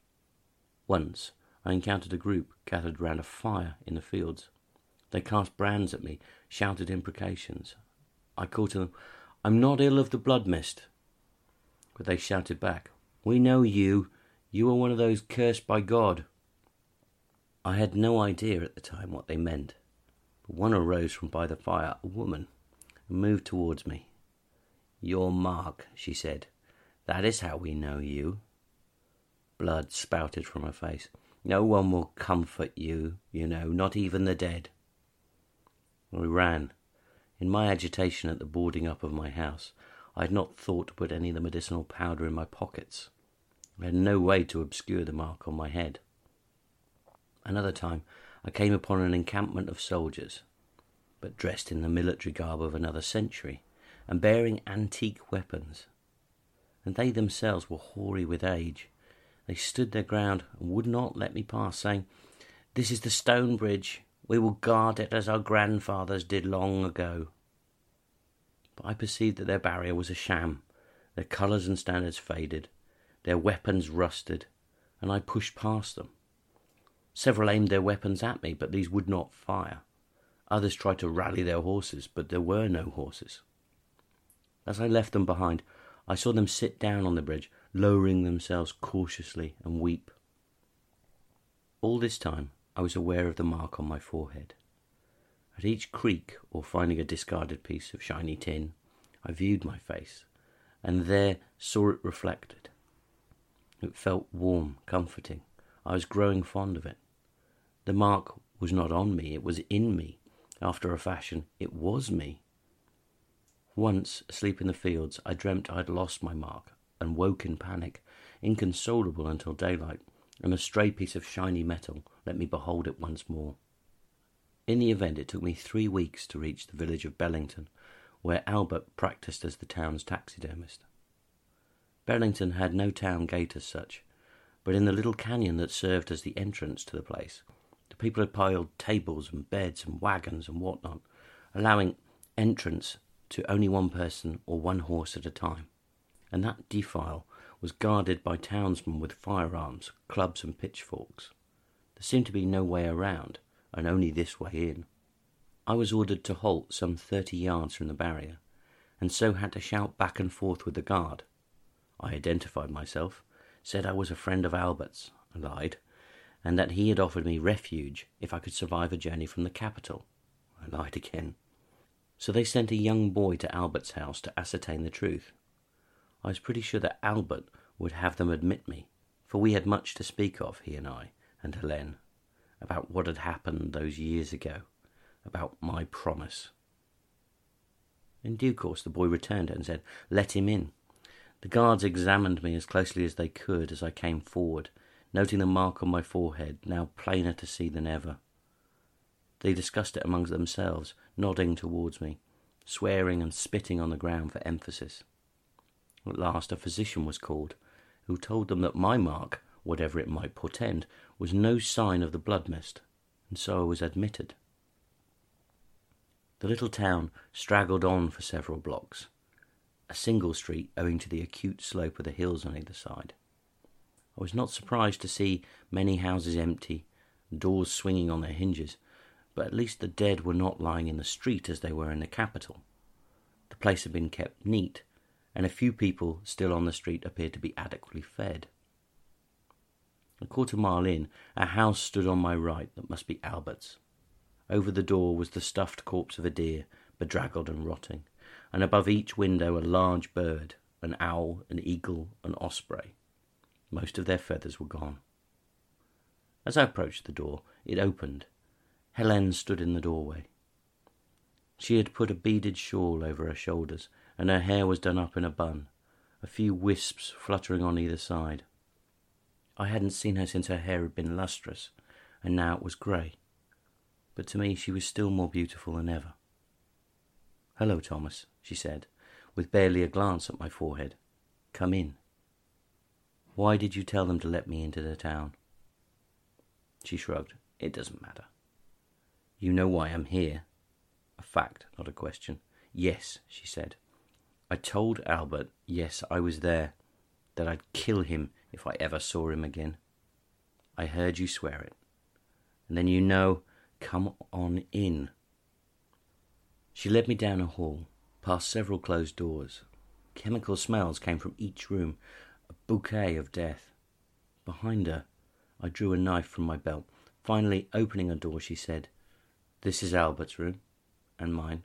Once I encountered a group gathered round a fire in the fields. They cast brands at me, shouted imprecations. I called to them, "I'm not ill of the blood mist." But they shouted back, "We know you. You are one of those cursed by God." I had no idea at the time what they meant, but one arose from by the fire, a woman, and moved towards me. "You're Mark," she said. "That is how we know you." Blood spouted from her face. "No one will comfort you, you know, not even the dead." We ran. In my agitation at the boarding up of my house, I had not thought to put any of the medicinal powder in my pockets. I had no way to obscure the mark on my head. Another time I came upon an encampment of soldiers, but dressed in the military garb of another century, and bearing antique weapons. And they themselves were hoary with age. They stood their ground and would not let me pass, saying, "This is the stone bridge. We will guard it as our grandfathers did long ago." But I perceived that their barrier was a sham, their colours and standards faded, their weapons rusted, and I pushed past them. Several aimed their weapons at me, but these would not fire. Others tried to rally their horses, but there were no horses. As I left them behind, I saw them sit down on the bridge, lowering themselves cautiously, and weep. All this time I was aware of the mark on my forehead. At each creak, or finding a discarded piece of shiny tin, I viewed my face, and there saw it reflected. It felt warm, comforting. I was growing fond of it. The mark was not on me, it was in me. After a fashion, it was me. Once, asleep in the fields, I dreamt I had lost my mark, and woke in panic, inconsolable until daylight, and a stray piece of shiny metal let me behold it once more. In the event, it took me three weeks to reach the village of Bellington, where Albert practised as the town's taxidermist. Bellington had no town gate as such, but in the little canyon that served as the entrance to the place, the people had piled tables and beds and wagons and what-not, allowing entrance to only one person or one horse at a time, and that defile was guarded by townsmen with firearms, clubs and pitchforks. There seemed to be no way around, and only this way in. I was ordered to halt some thirty yards from the barrier, and so had to shout back and forth with the guard. I identified myself, said I was a friend of Albert's, I lied, and that he had offered me refuge if I could survive a journey from the capital. I lied again. So they sent a young boy to Albert's house to ascertain the truth. I was pretty sure that Albert would have them admit me, for we had much to speak of, he and I, and Helene, about what had happened those years ago, about my promise. In due course the boy returned and said, "Let him in." The guards examined me as closely as they could as I came forward, noting the mark on my forehead, now plainer to see than ever. They discussed it amongst themselves, nodding towards me, swearing and spitting on the ground for emphasis. At last a physician was called, who told them that my mark, whatever it might portend, was no sign of the blood mist, and so I was admitted. The little town straggled on for several blocks, a single street owing to the acute slope of the hills on either side. I was not surprised to see many houses empty, doors swinging on their hinges, but at least the dead were not lying in the street as they were in the capital. The place had been kept neat, and a few people still on the street appeared to be adequately fed. A quarter mile in, a house stood on my right that must be Albert's. Over the door was the stuffed corpse of a deer, bedraggled and rotting, and above each window a large bird, an owl, an eagle, an osprey. Most of their feathers were gone. As I approached the door, it opened. Helene stood in the doorway. She had put a beaded shawl over her shoulders, and her hair was done up in a bun, a few wisps fluttering on either side. I hadn't seen her since her hair had been lustrous, and now it was grey. But to me she was still more beautiful than ever. "Hello, Thomas," she said, with barely a glance at my forehead. "Come in." "Why did you tell them to let me into the town?" She shrugged. "It doesn't matter." "You know why I'm here?" A fact, not a question. "Yes," she said. "I told Albert, yes, I was there, that I'd kill him if I ever saw him again. I heard you swear it. And then you know, come on in." She led me down a hall, past several closed doors. Chemical smells came from each room, a bouquet of death. Behind her, I drew a knife from my belt. Finally, opening a door, she said, "This is Albert's room, and mine."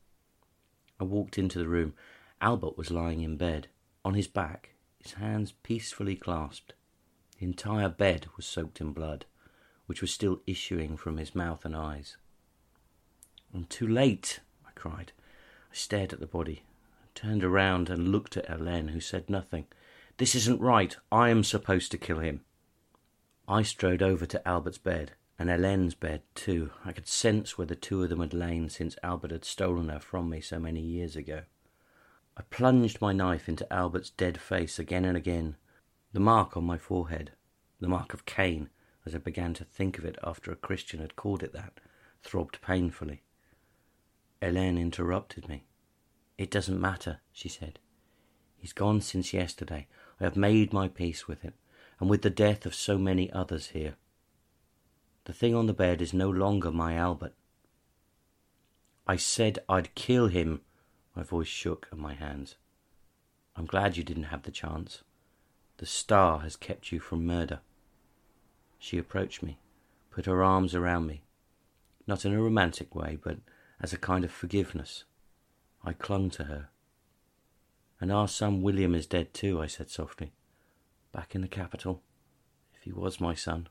I walked into the room. Albert was lying in bed, on his back, his hands peacefully clasped. The entire bed was soaked in blood, which was still issuing from his mouth and eyes. "I'm too late," I cried. I stared at the body, turned around and looked at Helene, who said nothing. "This isn't right. I am supposed to kill him." I strode over to Albert's bed, and Helene's bed too. I could sense where the two of them had lain since Albert had stolen her from me so many years ago. I plunged my knife into Albert's dead face again and again. The mark on my forehead, the mark of Cain, as I began to think of it after a Christian had called it that, throbbed painfully. Helene interrupted me. "It doesn't matter," she said. "He's gone since yesterday. I have made my peace with him, and with the death of so many others here. The thing on the bed is no longer my Albert." "I said I'd kill him." My voice shook and my hands. "I'm glad you didn't have the chance. The star has kept you from murder." She approached me, put her arms around me, not in a romantic way, but as a kind of forgiveness. I clung to her. "And our son William is dead too," I said softly. "Back in the capital, if he was my son."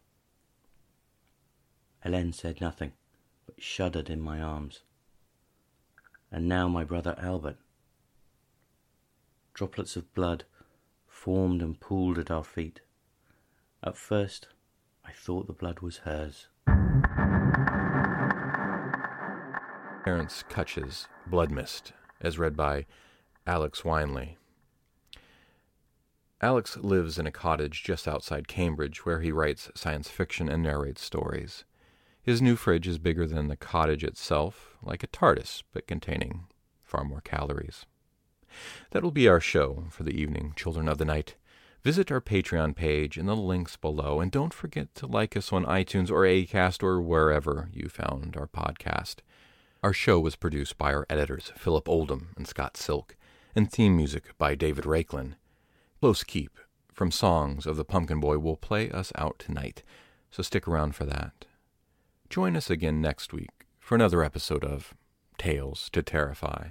Helene said nothing, but shuddered in my arms. And now my brother Albert. Droplets of blood formed and pooled at our feet. At first, I thought the blood was hers.
Terence Cutch's Blood Mist, as read by Alex Winley. Alex lives in a cottage just outside Cambridge where he writes science fiction and narrates stories. His new fridge is bigger than the cottage itself, like a TARDIS, but containing far more calories. That will be our show for the evening, Children of the Night. Visit our Patreon page in the links below, and don't forget to like us on iTunes or Acast or wherever you found our podcast. Our show was produced by our editors, Philip Oldham and Scott Silk, and theme music by David Rakelin. Close Keep from Songs of the Pumpkin Boy will play us out tonight, so stick around for that. Join us again next week for another episode of Tales to Terrify.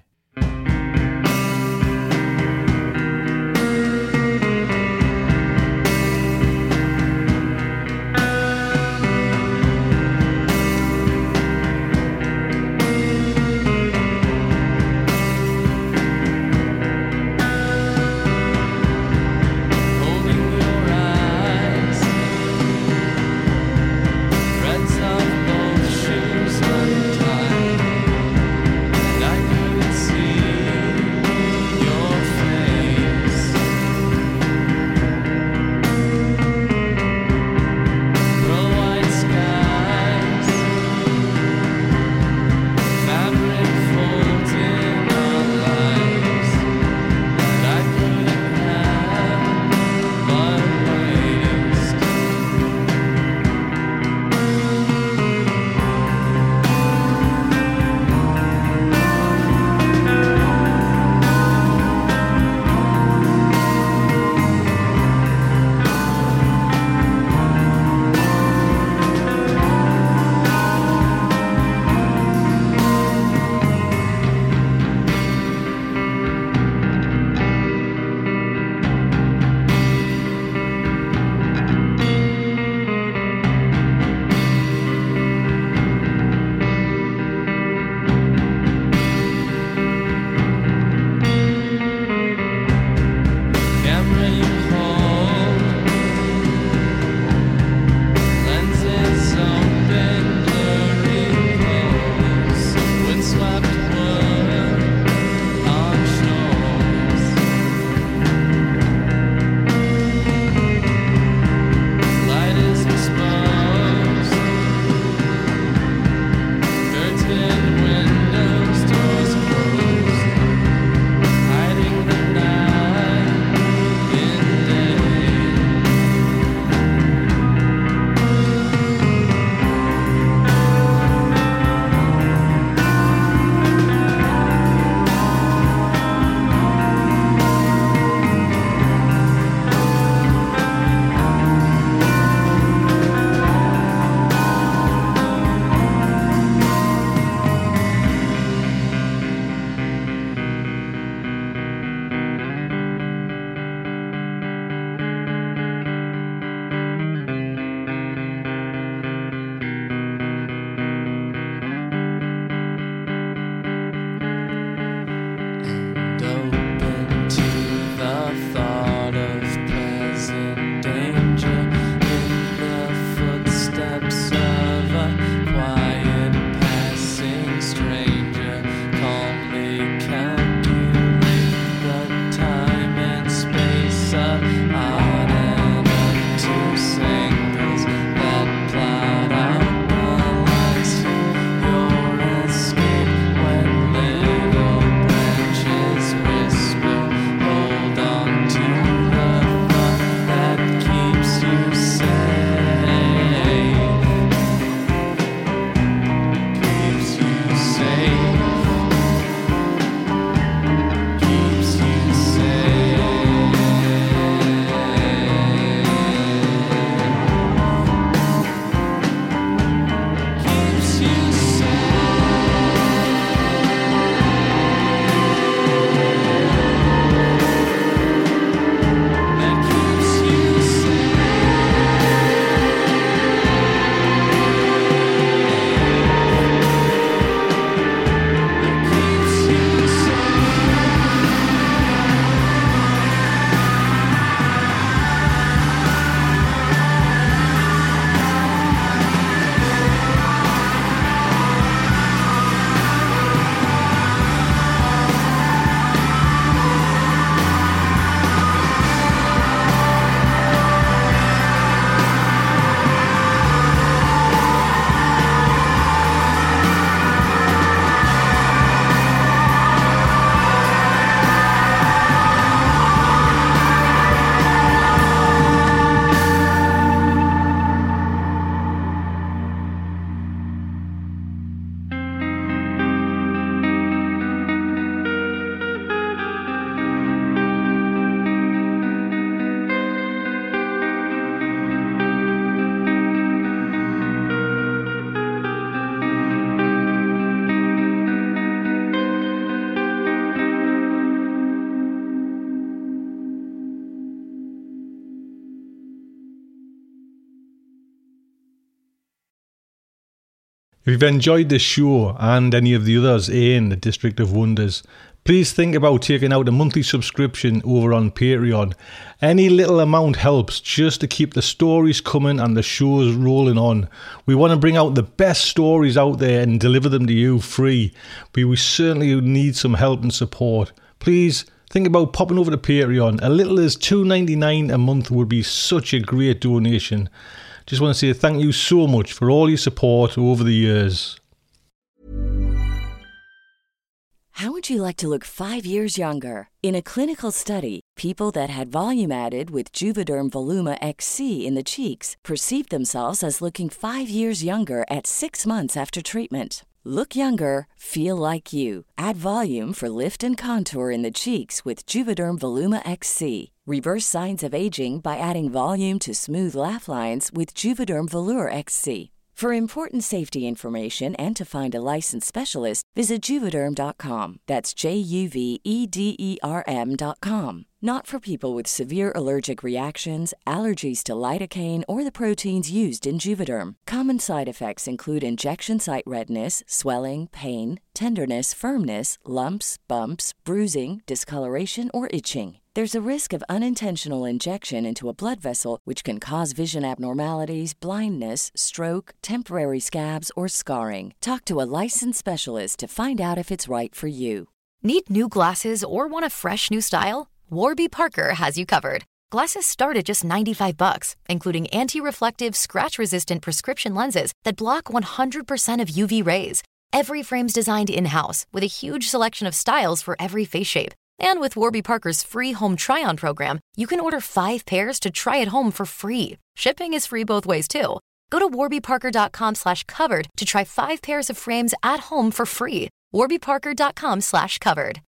It's
If you've enjoyed this show and any of the others in the District of Wonders, please think about taking out a monthly subscription over on Patreon. Any little amount helps just to keep the stories coming and the shows rolling on. We want to bring out the best stories out there and deliver them to you free, but we certainly need some help and support. Please think about popping over to Patreon. A little as two dollars and ninety-nine cents a month would be such a great donation. Just want to say thank you so much for all your support over the years.
How would you like to look five years younger? In a clinical study, people that had volume added with Juvederm Voluma X C in the cheeks perceived themselves as looking five years younger at six months after treatment. Look younger, feel like you. Add volume for lift and contour in the cheeks with Juvederm Voluma X C. Reverse signs of aging by adding volume to smooth laugh lines with Juvederm Volure X C. For important safety information and to find a licensed specialist, visit Juvederm dot com. That's J U V E D E R M dot com. Not for people with severe allergic reactions, allergies to lidocaine, or the proteins used in Juvederm. Common side effects include injection site redness, swelling, pain, tenderness, firmness, lumps, bumps, bruising, discoloration, or itching. There's a risk of unintentional injection into a blood vessel, which can cause vision abnormalities, blindness, stroke, temporary scabs, or scarring. Talk to a licensed specialist to find out if it's right for you.
Need new glasses or want a fresh new style? Warby Parker has you covered. Glasses start at just ninety-five bucks, including anti-reflective, scratch-resistant prescription lenses that block one hundred percent of U V rays. Every frame's designed in-house with a huge selection of styles for every face shape. And with Warby Parker's free home try-on program, you can order five pairs to try at home for free. Shipping is free both ways, too. Go to warby parker dot com slash covered to try five pairs of frames at home for free. warby parker dot com slash covered.